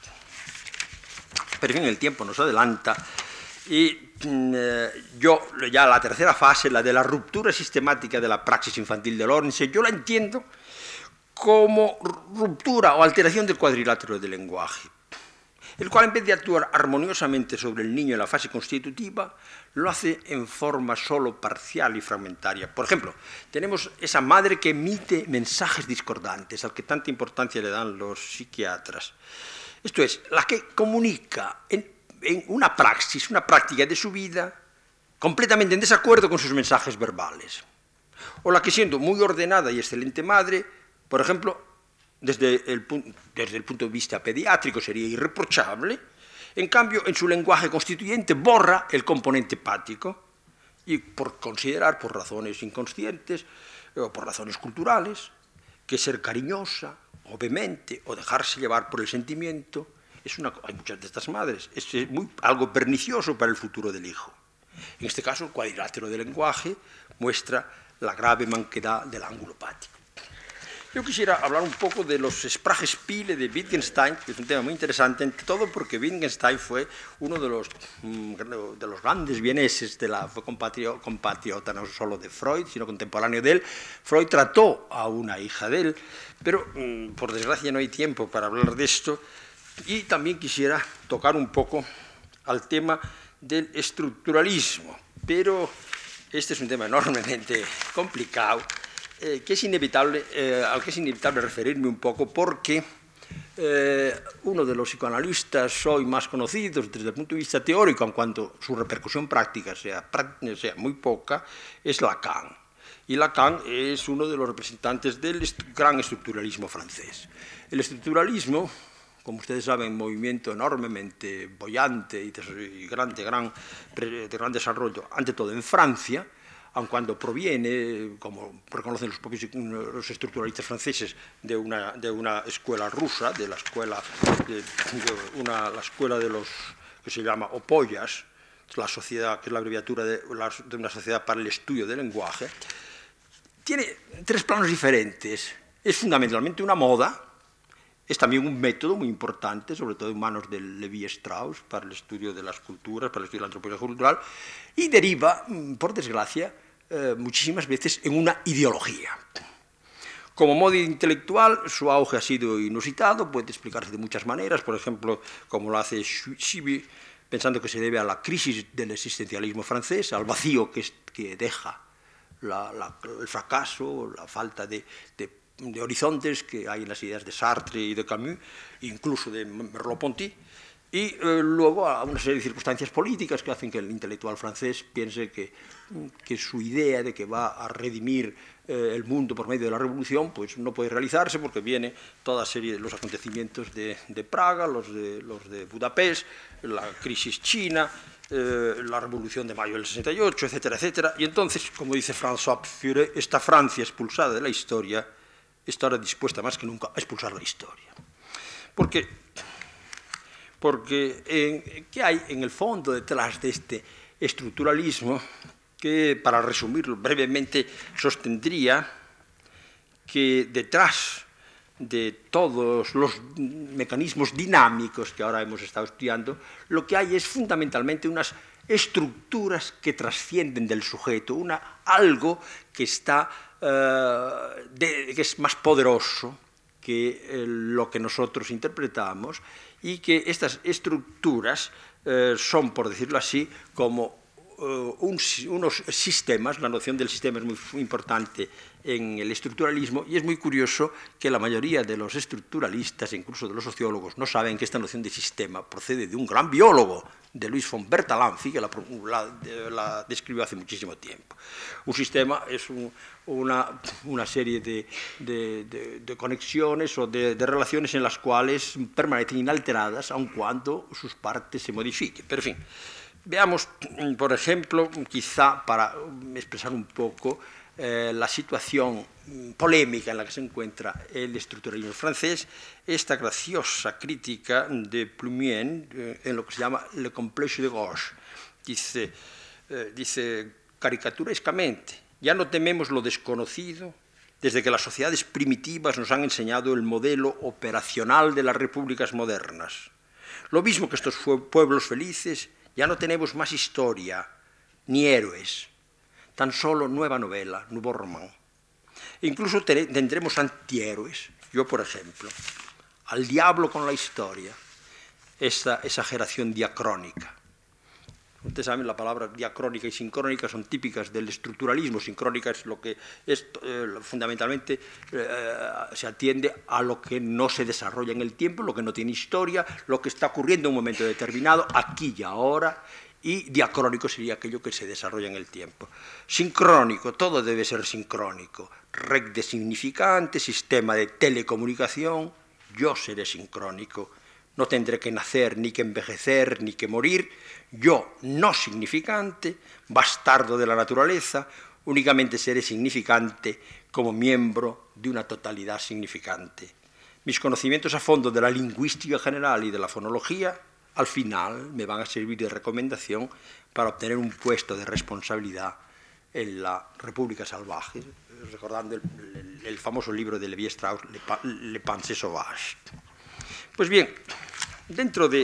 Pero en el tiempo nos adelanta y yo ya la tercera fase, la de la ruptura sistemática de la praxis infantil de Lawrence, yo la entiendo como ruptura o alteración del cuadrilátero del lenguaje, el cual en vez de actuar armoniosamente sobre el niño en la fase constitutiva, lo hace en forma solo parcial y fragmentaria. Por ejemplo, tenemos esa madre que emite mensajes discordantes, al que tanta importancia le dan los psiquiatras. Esto es, la que comunica en una praxis, una práctica de su vida, completamente en desacuerdo con sus mensajes verbales. O la que, siendo muy ordenada y excelente madre, por ejemplo, desde el punto de vista pediátrico sería irreprochable, en cambio, en su lenguaje constituyente borra el componente pático y por considerar, por razones inconscientes o por razones culturales, que ser cariñosa o vehemente o dejarse llevar por el sentimiento, hay muchas de estas madres, es algo pernicioso para el futuro del hijo. En este caso, el cuadrilátero del lenguaje muestra la grave manquedad del ángulo pático. Yo quisiera hablar un poco de los Sprachespiele de Wittgenstein, que es un tema muy interesante, entre todo porque Wittgenstein fue uno de los grandes vieneses, fue compatriota no solo de Freud, sino contemporáneo de él. Freud trató a una hija de él, pero por desgracia no hay tiempo para hablar de esto, y también quisiera tocar un poco al tema del estructuralismo, pero este es un tema enormemente complicado, al que es inevitable referirme un poco porque uno de los psicoanalistas hoy más conocidos desde el punto de vista teórico, en cuanto su repercusión práctica sea muy poca, es Lacan. Y Lacan es uno de los representantes del gran estructuralismo francés. El estructuralismo, como ustedes saben, movimiento enormemente boyante y de gran desarrollo, ante todo en Francia, aun cuando proviene, como reconocen los propios estructuralistas franceses, de una escuela rusa, de la escuela de los que se llama Opollas, la sociedad, que es la abreviatura de una sociedad para el estudio del lenguaje, tiene tres planos diferentes. Es fundamentalmente una moda, es también un método muy importante, sobre todo en manos de Levi-Strauss, para el estudio de las culturas, para el estudio de la antropología cultural, y deriva, por desgracia, muchísimas veces en una ideología. Como modo intelectual, su auge ha sido inusitado, puede explicarse de muchas maneras, por ejemplo, como lo hace Schiebe, pensando que se debe a la crisis del existencialismo francés, al vacío que deja el fracaso, la falta de horizontes que hay en las ideas de Sartre y de Camus, incluso de Merleau-Ponty, y luego a una serie de circunstancias políticas que hacen que el intelectual francés piense que su idea de que va a redimir el mundo por medio de la revolución pues no puede realizarse porque viene toda serie de los acontecimientos de Praga, los de Budapest, la crisis china, la revolución de mayo del 68, etcétera, etcétera. Y entonces, como dice François Furet, esta Francia expulsada de la historia está ahora dispuesta más que nunca a expulsar la historia. Porque ¿qué hay en el fondo detrás de este estructuralismo que, para resumirlo brevemente, sostendría que detrás de todos los mecanismos dinámicos que ahora hemos estado estudiando, lo que hay es fundamentalmente unas estructuras que trascienden del sujeto, algo que que es más poderoso que lo que nosotros interpretamos, y que estas estructuras son, por decirlo así, como unos sistemas. La noción del sistema es muy importante en el estructuralismo, y es muy curioso que la mayoría de los estructuralistas, incluso de los sociólogos, no saben que esta noción de sistema procede de un gran biólogo, de Luis von Bertalanffy, que la describió hace muchísimo tiempo. Un sistema es una serie de conexiones o de relaciones en las cuales permanecen inalteradas aun cuando sus partes se modifiquen. Pero, en fin, veamos, por ejemplo, quizá para expresar un poco la situación polémica en la que se encuentra el estructuralismo francés, esta graciosa crítica de Plumien en lo que se llama Le complexe de gauche. Dice caricaturescamente: ya no tememos lo desconocido desde que las sociedades primitivas nos han enseñado el modelo operacional de las repúblicas modernas. Lo mismo que estos pueblos felices, ya no tenemos más historia ni héroes, tan solo nueva novela, nouveau roman. Incluso tendremos antihéroes. Yo, por ejemplo, al diablo con la historia, esta exageración diacrónica. Ustedes saben, la palabra diacrónica y sincrónica son típicas del estructuralismo. Sincrónica es lo que es fundamentalmente se atiende a lo que no se desarrolla en el tiempo, lo que no tiene historia, lo que está ocurriendo en un momento determinado, aquí y ahora. Y diacrónico sería aquello que se desarrolla en el tiempo. Sincrónico, todo debe ser sincrónico. Red de significantes, sistema de telecomunicación. Yo seré sincrónico. No tendré que nacer, ni que envejecer, ni que morir. Yo, no significante, bastardo de la naturaleza, únicamente seré significante como miembro de una totalidad significante. Mis conocimientos a fondo de la lingüística general y de la fonología, al final me van a servir de recomendación para obtener un puesto de responsabilidad en la República Salvaje, recordando el famoso libro de Lévi-Strauss, Le Pensée Sauvage. Pues bien, dentro de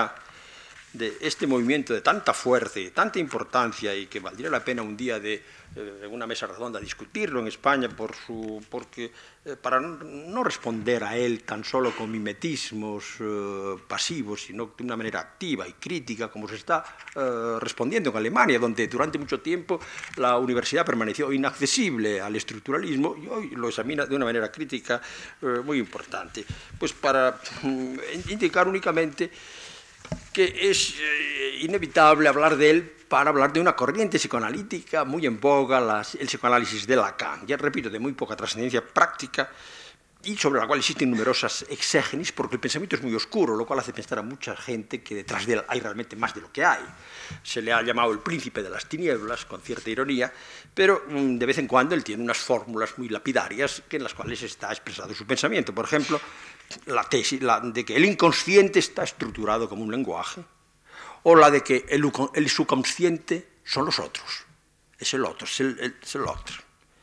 este movimiento de tanta fuerza y de tanta importancia, y que valdría la pena un día en una mesa redonda discutirlo en España, porque para no responder a él tan solo con mimetismos pasivos, sino de una manera activa y crítica, como se está respondiendo en Alemania, donde durante mucho tiempo la universidad permaneció inaccesible al estructuralismo, y hoy lo examina de una manera crítica muy importante. Pues para indicar únicamente que es inevitable hablar de él para hablar de una corriente psicoanalítica muy en boga, el psicoanálisis de Lacan, ya repito, de muy poca trascendencia práctica, y sobre la cual existen numerosas exégenis, porque el pensamiento es muy oscuro, lo cual hace pensar a mucha gente que detrás de él hay realmente más de lo que hay. Se le ha llamado el príncipe de las tinieblas, con cierta ironía, pero de vez en cuando él tiene unas fórmulas muy lapidarias en las cuales está expresado su pensamiento. Por ejemplo, la tesis de que el inconsciente está estructurado como un lenguaje, o la de que el subconsciente son los otros, es el otro, es el otro.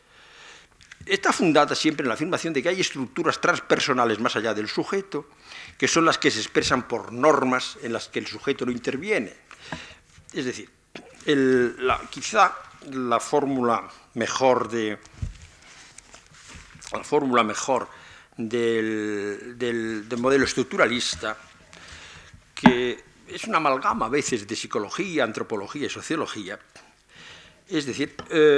Está fundada siempre en la afirmación de que hay estructuras transpersonales más allá del sujeto, que son las que se expresan por normas en las que el sujeto no interviene. Es decir, quizá la fórmula mejor del modelo estructuralista, que es una amalgama a veces de psicología, antropología y sociología. Es decir,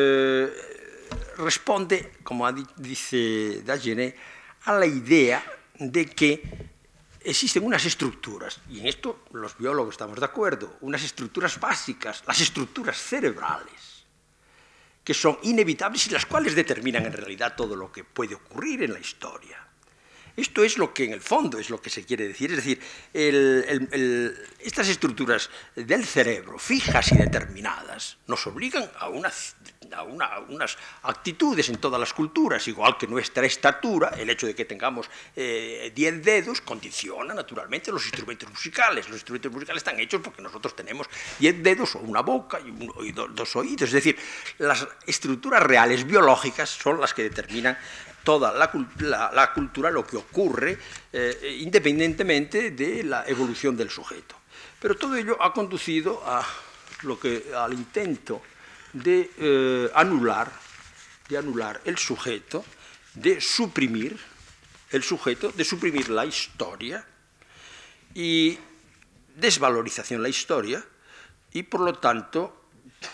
responde, como dice Dagenet, a la idea de que existen unas estructuras, y en esto los biólogos estamos de acuerdo, unas estructuras básicas, las estructuras cerebrales, que son inevitables y las cuales determinan en realidad todo lo que puede ocurrir en la historia. Esto es lo que en el fondo es lo que se quiere decir, es decir, estas estructuras del cerebro fijas y determinadas nos obligan a unas actitudes en todas las culturas, igual que nuestra estatura, el hecho de que tengamos 10 dedos condiciona naturalmente los instrumentos musicales. Los instrumentos musicales están hechos porque nosotros tenemos 10 dedos o una boca y dos oídos, es decir, las estructuras reales biológicas son las que determinan toda la cultura, lo que ocurre, independientemente de la evolución del sujeto. Pero todo ello ha conducido al intento de anular el sujeto, de suprimir el sujeto, de suprimir la historia y desvalorización de la historia y, por lo tanto,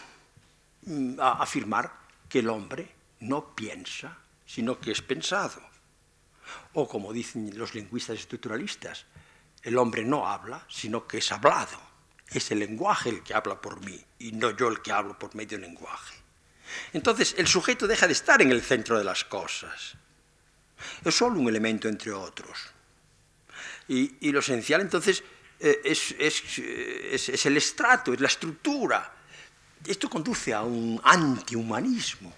a afirmar que el hombre no piensa, sino que es pensado. O, como dicen los lingüistas estructuralistas, el hombre no habla, sino que es hablado. Es el lenguaje el que habla por mí, y no yo el que hablo por medio del lenguaje. Entonces, el sujeto deja de estar en el centro de las cosas. Es solo un elemento entre otros. Y lo esencial, entonces, es el estrato, es la estructura. Esto conduce a un antihumanismo.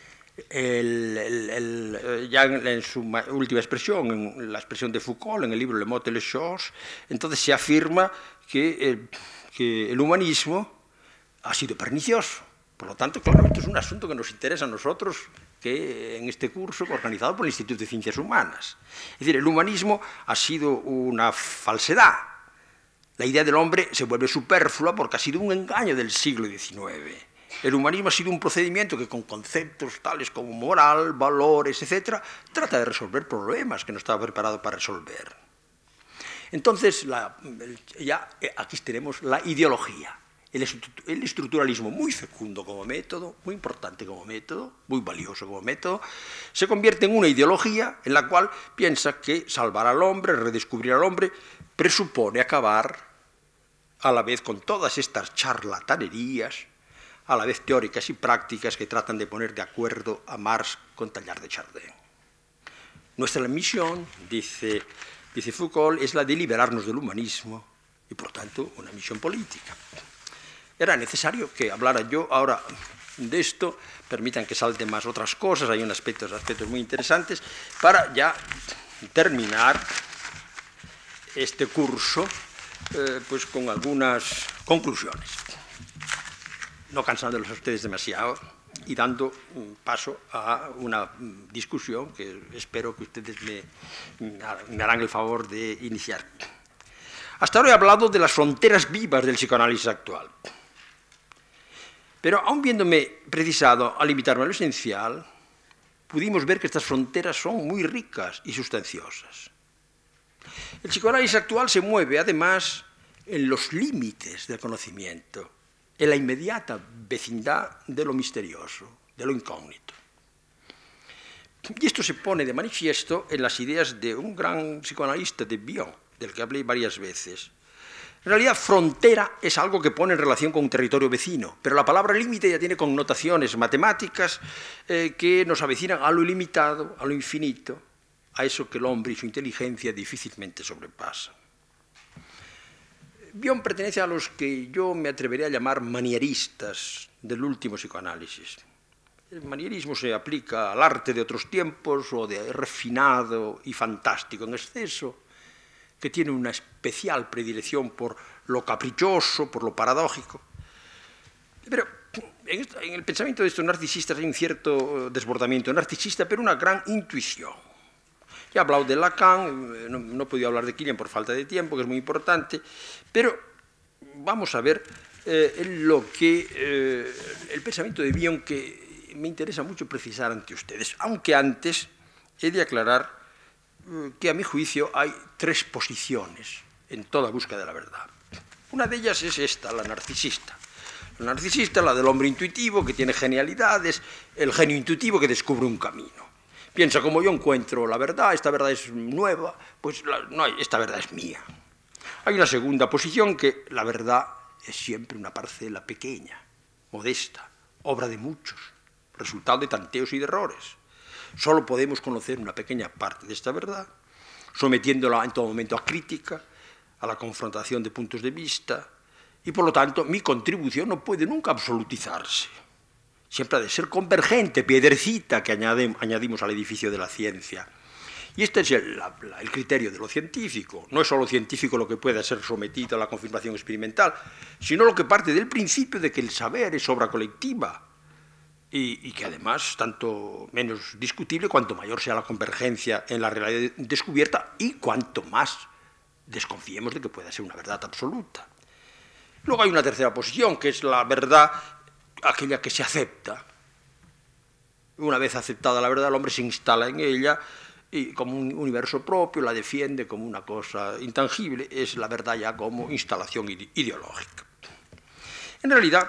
Ya en su última expresión, en la expresión de Foucault, en el libro Le Mot et les Choses, entonces se afirma que el humanismo ha sido pernicioso. Por lo tanto, claro, esto es un asunto que nos interesa a nosotros, que en este curso organizado por el Instituto de Ciencias Humanas. Es decir, el humanismo ha sido una falsedad. La idea del hombre se vuelve superflua porque ha sido un engaño del siglo XIX. El humanismo ha sido un procedimiento que con conceptos tales como moral, valores, etc., trata de resolver problemas que no estaba preparado para resolver. Entonces, ya aquí tenemos la ideología, el estructuralismo muy fecundo como método, muy importante como método, muy valioso como método, se convierte en una ideología en la cual piensa que salvar al hombre, redescubrir al hombre, presupone acabar a la vez con todas estas charlatanerías, a la vez teóricas y prácticas que tratan de poner de acuerdo a Marx con Teilhard de Chardin. Nuestra misión, dice Foucault, es la de liberarnos del humanismo y, por tanto, una misión política. Era necesario que hablara yo ahora de esto, permitan que salten más otras cosas, hay unos aspectos muy interesantes, para ya terminar este curso pues con algunas conclusiones, no cansándolos a ustedes demasiado y dando paso a una discusión que espero que ustedes me harán el favor de iniciar. Hasta ahora he hablado de las fronteras vivas del psicoanálisis actual, pero aun viéndome precisado a limitarme a lo esencial, pudimos ver que estas fronteras son muy ricas y sustanciosas. El psicoanálisis actual se mueve, además, en los límites del conocimiento, en la inmediata vecindad de lo misterioso, de lo incógnito. Y esto se pone de manifiesto en las ideas de un gran psicoanalista, de Bion, del que hablé varias veces. En realidad, frontera es algo que pone en relación con un territorio vecino, pero la palabra límite ya tiene connotaciones matemáticas que nos avecinan a lo ilimitado, a lo infinito, a eso que el hombre y su inteligencia difícilmente sobrepasan. Bion pertenece a los que yo me atrevería a llamar manieristas del último psicoanálisis. El manierismo se aplica al arte de otros tiempos o de refinado y fantástico en exceso, que tiene una especial predilección por lo caprichoso, por lo paradójico. Pero en el pensamiento de estos narcisistas hay un cierto desbordamiento narcisista, pero una gran intuición. Ya he hablado de Lacan, no he podido hablar de Kilian por falta de tiempo, que es muy importante, pero vamos a ver el pensamiento de Bion, que me interesa mucho precisar ante ustedes, aunque antes he de aclarar que a mi juicio hay tres posiciones en toda búsqueda de la verdad. Una de ellas es esta, la narcisista. La narcisista, la del hombre intuitivo, que tiene genialidades, el genio intuitivo que descubre un camino. Piensa, como yo encuentro la verdad, esta verdad es nueva, pues no, esta verdad es mía. Hay una segunda posición, que la verdad es siempre una parcela pequeña, modesta, obra de muchos, resultado de tanteos y de errores. Solo podemos conocer una pequeña parte de esta verdad, sometiéndola en todo momento a crítica, a la confrontación de puntos de vista, y por lo tanto mi contribución no puede nunca absolutizarse. Siempre ha de ser convergente, piedrecita que añadimos al edificio de la ciencia. Y este es el criterio de lo científico. No es solo científico lo que pueda ser sometido a la confirmación experimental, sino lo que parte del principio de que el saber es obra colectiva y que además tanto menos discutible cuanto mayor sea la convergencia en la realidad descubierta y cuanto más desconfiemos de que pueda ser una verdad absoluta. Luego hay una tercera posición, que es la verdad, aquella que se acepta. Una vez aceptada la verdad, el hombre se instala en ella y como un universo propio, la defiende como una cosa intangible, es la verdad ya como instalación ideológica. En realidad,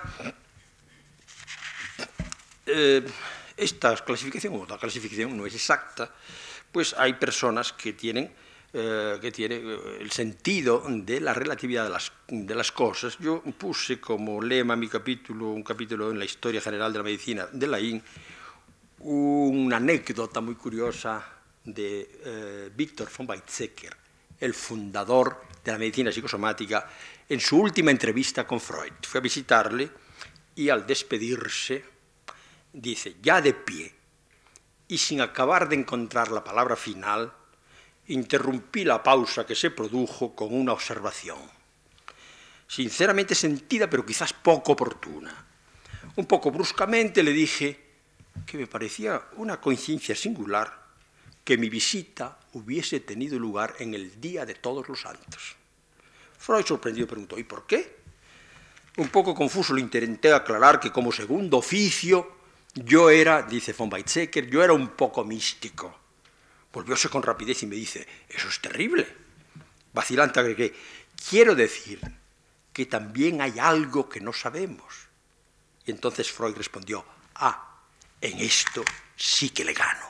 esta clasificación, o otra clasificación, no es exacta, pues hay personas que tienen el sentido de la relatividad de las cosas. Yo puse como lema un capítulo en la Historia General de la Medicina de Laín, una anécdota muy curiosa de Victor von Weizsäcker, el fundador de la medicina psicosomática, en su última entrevista con Freud. Fue a visitarle y al despedirse dice, ya de pie y sin acabar de encontrar la palabra final, interrumpí la pausa que se produjo con una observación, sinceramente sentida, pero quizás poco oportuna. Un poco bruscamente le dije que me parecía una coincidencia singular que mi visita hubiese tenido lugar en el Día de Todos los Santos. Freud, sorprendido, preguntó, ¿y por qué? Un poco confuso le intenté aclarar que como segundo oficio yo era, dice von Weizsäcker, yo era un poco místico. Volvióse con rapidez y me dice, eso es terrible. Vacilante agregué, quiero decir que también hay algo que no sabemos. Y entonces Freud respondió, en esto sí que le gano.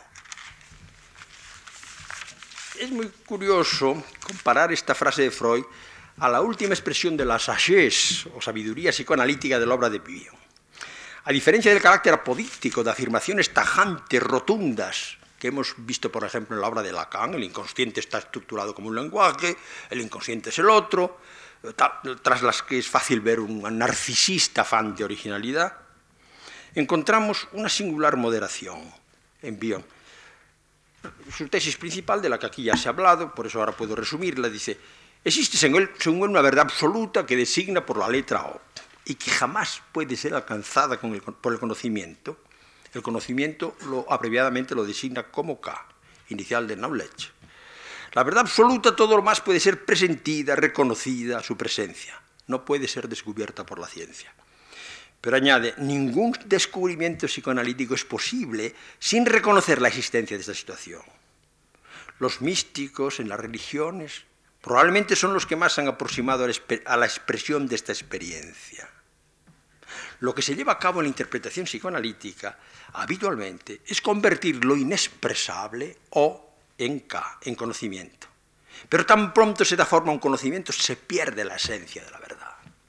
Es muy curioso comparar esta frase de Freud a la última expresión de la sagesse, o sabiduría psicoanalítica de la obra de Bion. A diferencia del carácter apodíctico de afirmaciones tajantes, rotundas, que hemos visto, por ejemplo, en la obra de Lacan, el inconsciente está estructurado como un lenguaje, el inconsciente es el otro, tras las que es fácil ver un narcisista afán de originalidad, encontramos una singular moderación en Bion. Su tesis principal, de la que aquí ya se ha hablado, por eso ahora puedo resumirla, dice, existe según él una verdad absoluta que designa por la letra O y que jamás puede ser alcanzada por el conocimiento. El conocimiento abreviadamente lo designa como K, inicial de knowledge. La verdad absoluta, todo lo más puede ser presentida, reconocida, su presencia. No puede ser descubierta por la ciencia. Pero añade, ningún descubrimiento psicoanalítico es posible sin reconocer la existencia de esta situación. Los místicos en las religiones probablemente son los que más han aproximado a la expresión de esta experiencia. Lo que se lleva a cabo en la interpretación psicoanalítica habitualmente es convertir lo inexpresable O en K, en conocimiento. Pero tan pronto se da forma a un conocimiento, se pierde la esencia de la verdad.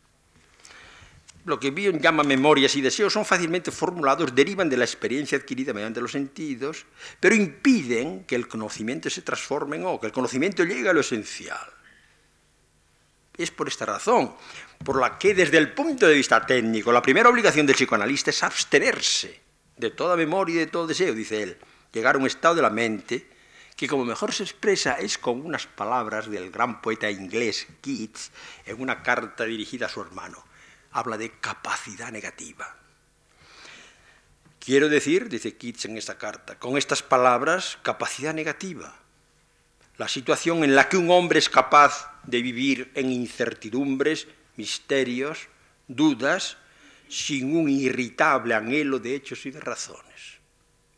Lo que Bion llama memorias y deseos son fácilmente formulados, derivan de la experiencia adquirida mediante los sentidos, pero impiden que el conocimiento se transforme en O, que el conocimiento llegue a lo esencial. Es por esta razón por la que, desde el punto de vista técnico, la primera obligación del psicoanalista es abstenerse de toda memoria y de todo deseo, dice él, llegar a un estado de la mente que como mejor se expresa es con unas palabras del gran poeta inglés Keats en una carta dirigida a su hermano. Habla de capacidad negativa. Quiero decir, dice Keats en esta carta, con estas palabras, capacidad negativa. La situación en la que un hombre es capaz de vivir en incertidumbres, misterios, dudas, sin un irritable anhelo de hechos y de razones.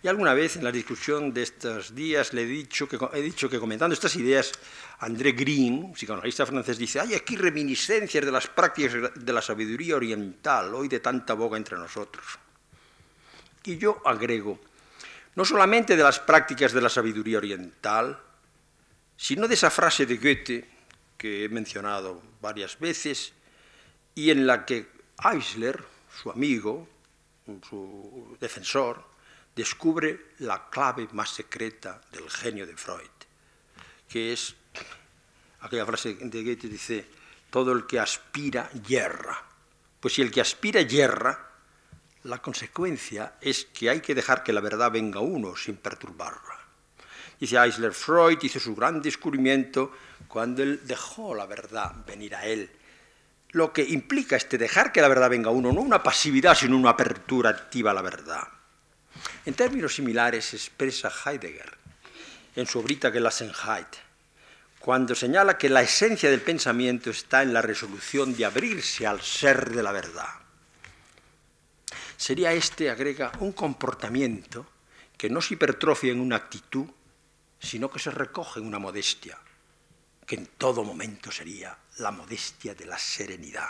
Y alguna vez en la discusión de estos días he dicho que comentando estas ideas, André Green, psicoanalista francés, dice: hay aquí reminiscencias de las prácticas de la sabiduría oriental, hoy de tanta boga entre nosotros. Y yo agrego, no solamente de las prácticas de la sabiduría oriental, sino de esa frase de Goethe que he mencionado varias veces y en la que Eisler, su amigo, su defensor, descubre la clave más secreta del genio de Freud, que es aquella frase de Goethe, dice: todo el que aspira yerra. Pues si el que aspira yerra, la consecuencia es que hay que dejar que la verdad venga a uno sin perturbarla. Dice Eisler, Freud hizo su gran descubrimiento cuando él dejó la verdad venir a él. Lo que implica dejar que la verdad venga a uno, no una pasividad, sino una apertura activa a la verdad. En términos similares expresa Heidegger en su obrita Gelassenheit, cuando señala que la esencia del pensamiento está en la resolución de abrirse al ser de la verdad. Sería agrega, un comportamiento que no se hipertrofia en una actitud, sino que se recoge en una modestia, que en todo momento sería la modestia de la serenidad.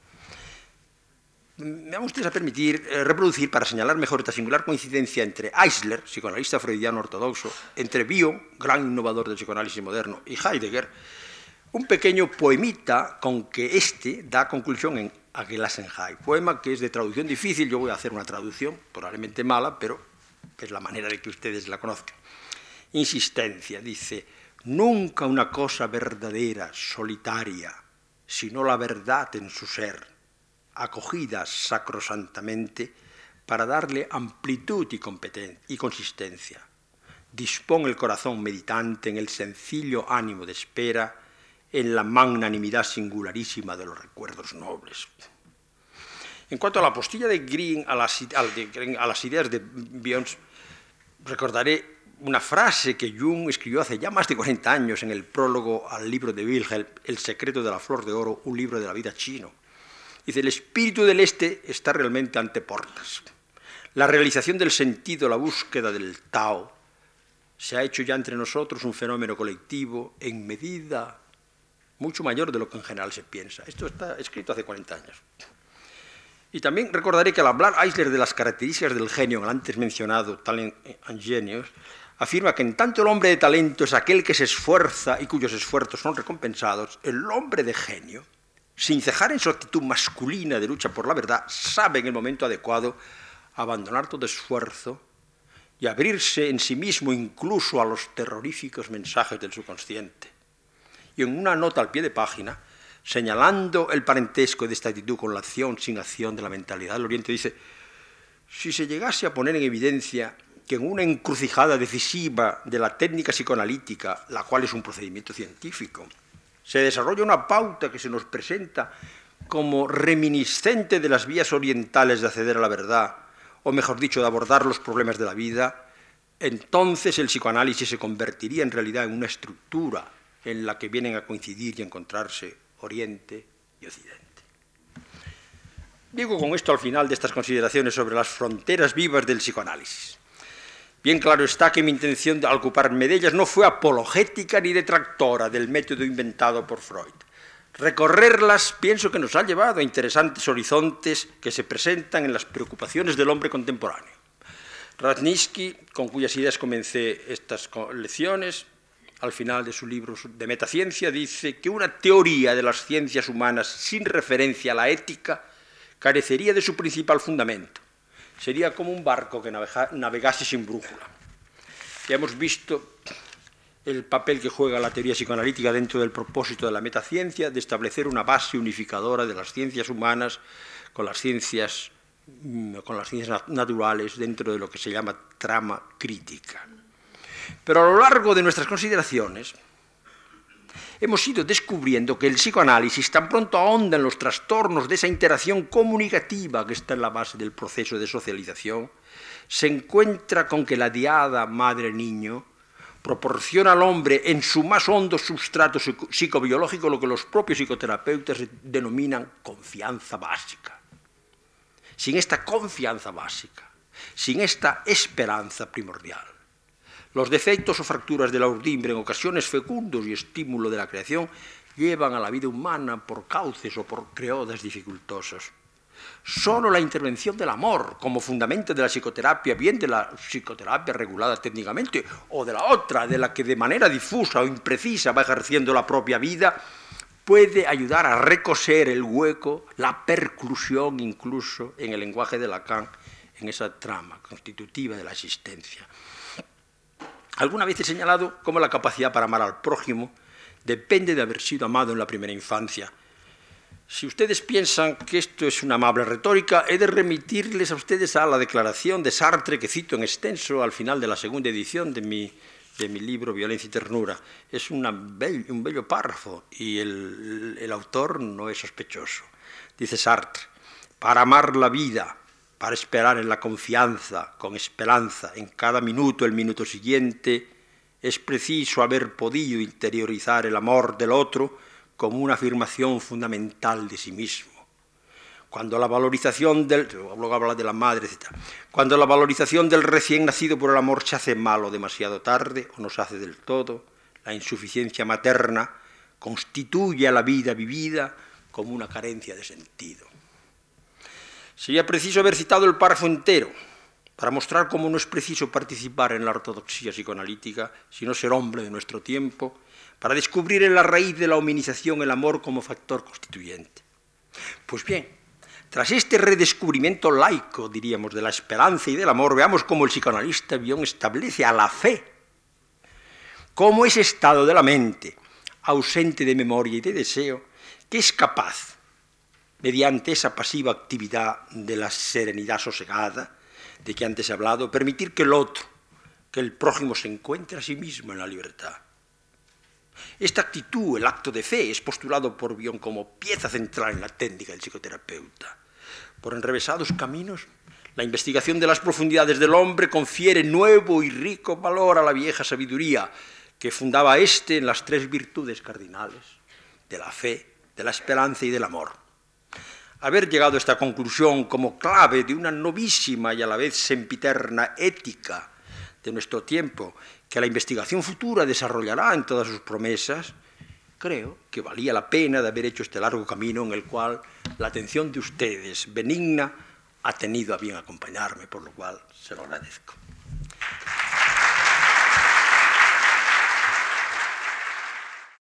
Me van ustedes a permitir reproducir, para señalar mejor esta singular coincidencia entre Eisler, psicoanalista freudiano ortodoxo, entre Bion, gran innovador del psicoanálisis moderno, y Heidegger, un pequeño poemita con que da conclusión a Gelassenheit. Poema que es de traducción difícil, yo voy a hacer una traducción, probablemente mala, pero es la manera de que ustedes la conozcan. Insistencia, dice: nunca una cosa verdadera, solitaria, sino la verdad en su ser, acogida sacrosantamente para darle amplitud y consistencia. Dispone el corazón meditante en el sencillo ánimo de espera, en la magnanimidad singularísima de los recuerdos nobles. En cuanto a la postilla de Green a las ideas de Bion, recordaré una frase que Jung escribió hace ya más de 40 años en el prólogo al libro de Wilhelm, El secreto de la flor de oro, un libro de la vida chino. Dice: el espíritu del Este está realmente ante portas. La realización del sentido, la búsqueda del Tao, se ha hecho ya entre nosotros un fenómeno colectivo en medida mucho mayor de lo que en general se piensa. Esto está escrito hace 40 años. Y también recordaré que al hablar Eisler de las características del genio, el antes mencionado talent and genius, afirma que en tanto el hombre de talento es aquel que se esfuerza y cuyos esfuerzos son recompensados, el hombre de genio, sin cejar en su actitud masculina de lucha por la verdad, sabe en el momento adecuado abandonar todo esfuerzo y abrirse en sí mismo incluso a los terroríficos mensajes del subconsciente. Y en una nota al pie de página, señalando el parentesco de esta actitud con la acción sin acción de la mentalidad del Oriente, dice: si se llegase a poner en evidencia que en una encrucijada decisiva de la técnica psicoanalítica, la cual es un procedimiento científico, se desarrolla una pauta que se nos presenta como reminiscente de las vías orientales de acceder a la verdad, o mejor dicho, de abordar los problemas de la vida, entonces el psicoanálisis se convertiría en realidad en una estructura en la que vienen a coincidir y a encontrarse Oriente y Occidente. Digo con esto al final de estas consideraciones sobre las fronteras vivas del psicoanálisis. Bien claro está que mi intención al ocuparme de ellas no fue apologética ni detractora del método inventado por Freud. Recorrerlas pienso que nos ha llevado a interesantes horizontes que se presentan en las preocupaciones del hombre contemporáneo. Radnitsky, con cuyas ideas comencé estas lecciones, al final de su libro de Metaciencia, dice que una teoría de las ciencias humanas sin referencia a la ética carecería de su principal fundamento. Sería como un barco que navegase sin brújula. Ya hemos visto el papel que juega la teoría psicoanalítica dentro del propósito de la metaciencia, de establecer una base unificadora de las ciencias humanas con las ciencias naturales dentro de lo que se llama trama crítica. Pero a lo largo de nuestras consideraciones hemos ido descubriendo que el psicoanálisis tan pronto ahonda en los trastornos de esa interacción comunicativa que está en la base del proceso de socialización, se encuentra con que la diada madre-niño proporciona al hombre en su más hondo substrato psicobiológico lo que los propios psicoterapeutas denominan confianza básica. Sin esta confianza básica, sin esta esperanza primordial. Los defectos o fracturas de la urdimbre, en ocasiones fecundos y estímulo de la creación, llevan a la vida humana por cauces o por creodas dificultosos. Solo la intervención del amor como fundamento de la psicoterapia, bien de la psicoterapia regulada técnicamente, o de la otra, de la que de manera difusa o imprecisa va ejerciendo la propia vida, puede ayudar a recoser el hueco, la perclusión incluso, en el lenguaje de Lacan, en esa trama constitutiva de la existencia. Alguna vez he señalado cómo la capacidad para amar al prójimo depende de haber sido amado en la primera infancia. Si ustedes piensan que esto es una amable retórica, he de remitirles a ustedes a la declaración de Sartre que cito en extenso al final de la segunda edición de mi libro Violencia y Ternura. Es un bello párrafo y el autor no es sospechoso. Dice Sartre: para amar la vida, para esperar en la confianza, con esperanza, en cada minuto, el minuto siguiente, es preciso haber podido interiorizar el amor del otro como una afirmación fundamental de sí mismo. Cuando la valorización luego habla de la madre, etc. Cuando la valorización del recién nacido por el amor se hace malo demasiado tarde o no se hace del todo, la insuficiencia materna constituye a la vida vivida como una carencia de sentido. Sería preciso haber citado el párrafo entero para mostrar cómo no es preciso participar en la ortodoxia psicoanalítica, sino ser hombre de nuestro tiempo, para descubrir en la raíz de la hominización el amor como factor constituyente. Pues bien, tras este redescubrimiento laico, diríamos, de la esperanza y del amor, veamos cómo el psicoanalista Bion establece a la fe como ese estado de la mente, ausente de memoria y de deseo, que es capaz, mediante esa pasiva actividad de la serenidad sosegada, de que antes he hablado, permitir que el otro, que el prójimo se encuentre a sí mismo en la libertad. Esta actitud, el acto de fe, es postulado por Bion como pieza central en la técnica del psicoterapeuta. Por enrevesados caminos, la investigación de las profundidades del hombre confiere nuevo y rico valor a la vieja sabiduría que fundaba éste en las tres virtudes cardinales de la fe, de la esperanza y del amor. Haber llegado a esta conclusión como clave de una novísima y a la vez sempiterna ética de nuestro tiempo, que la investigación futura desarrollará en todas sus promesas, creo que valía la pena de haber hecho este largo camino en el cual la atención de ustedes, benigna, ha tenido a bien acompañarme, por lo cual se lo agradezco.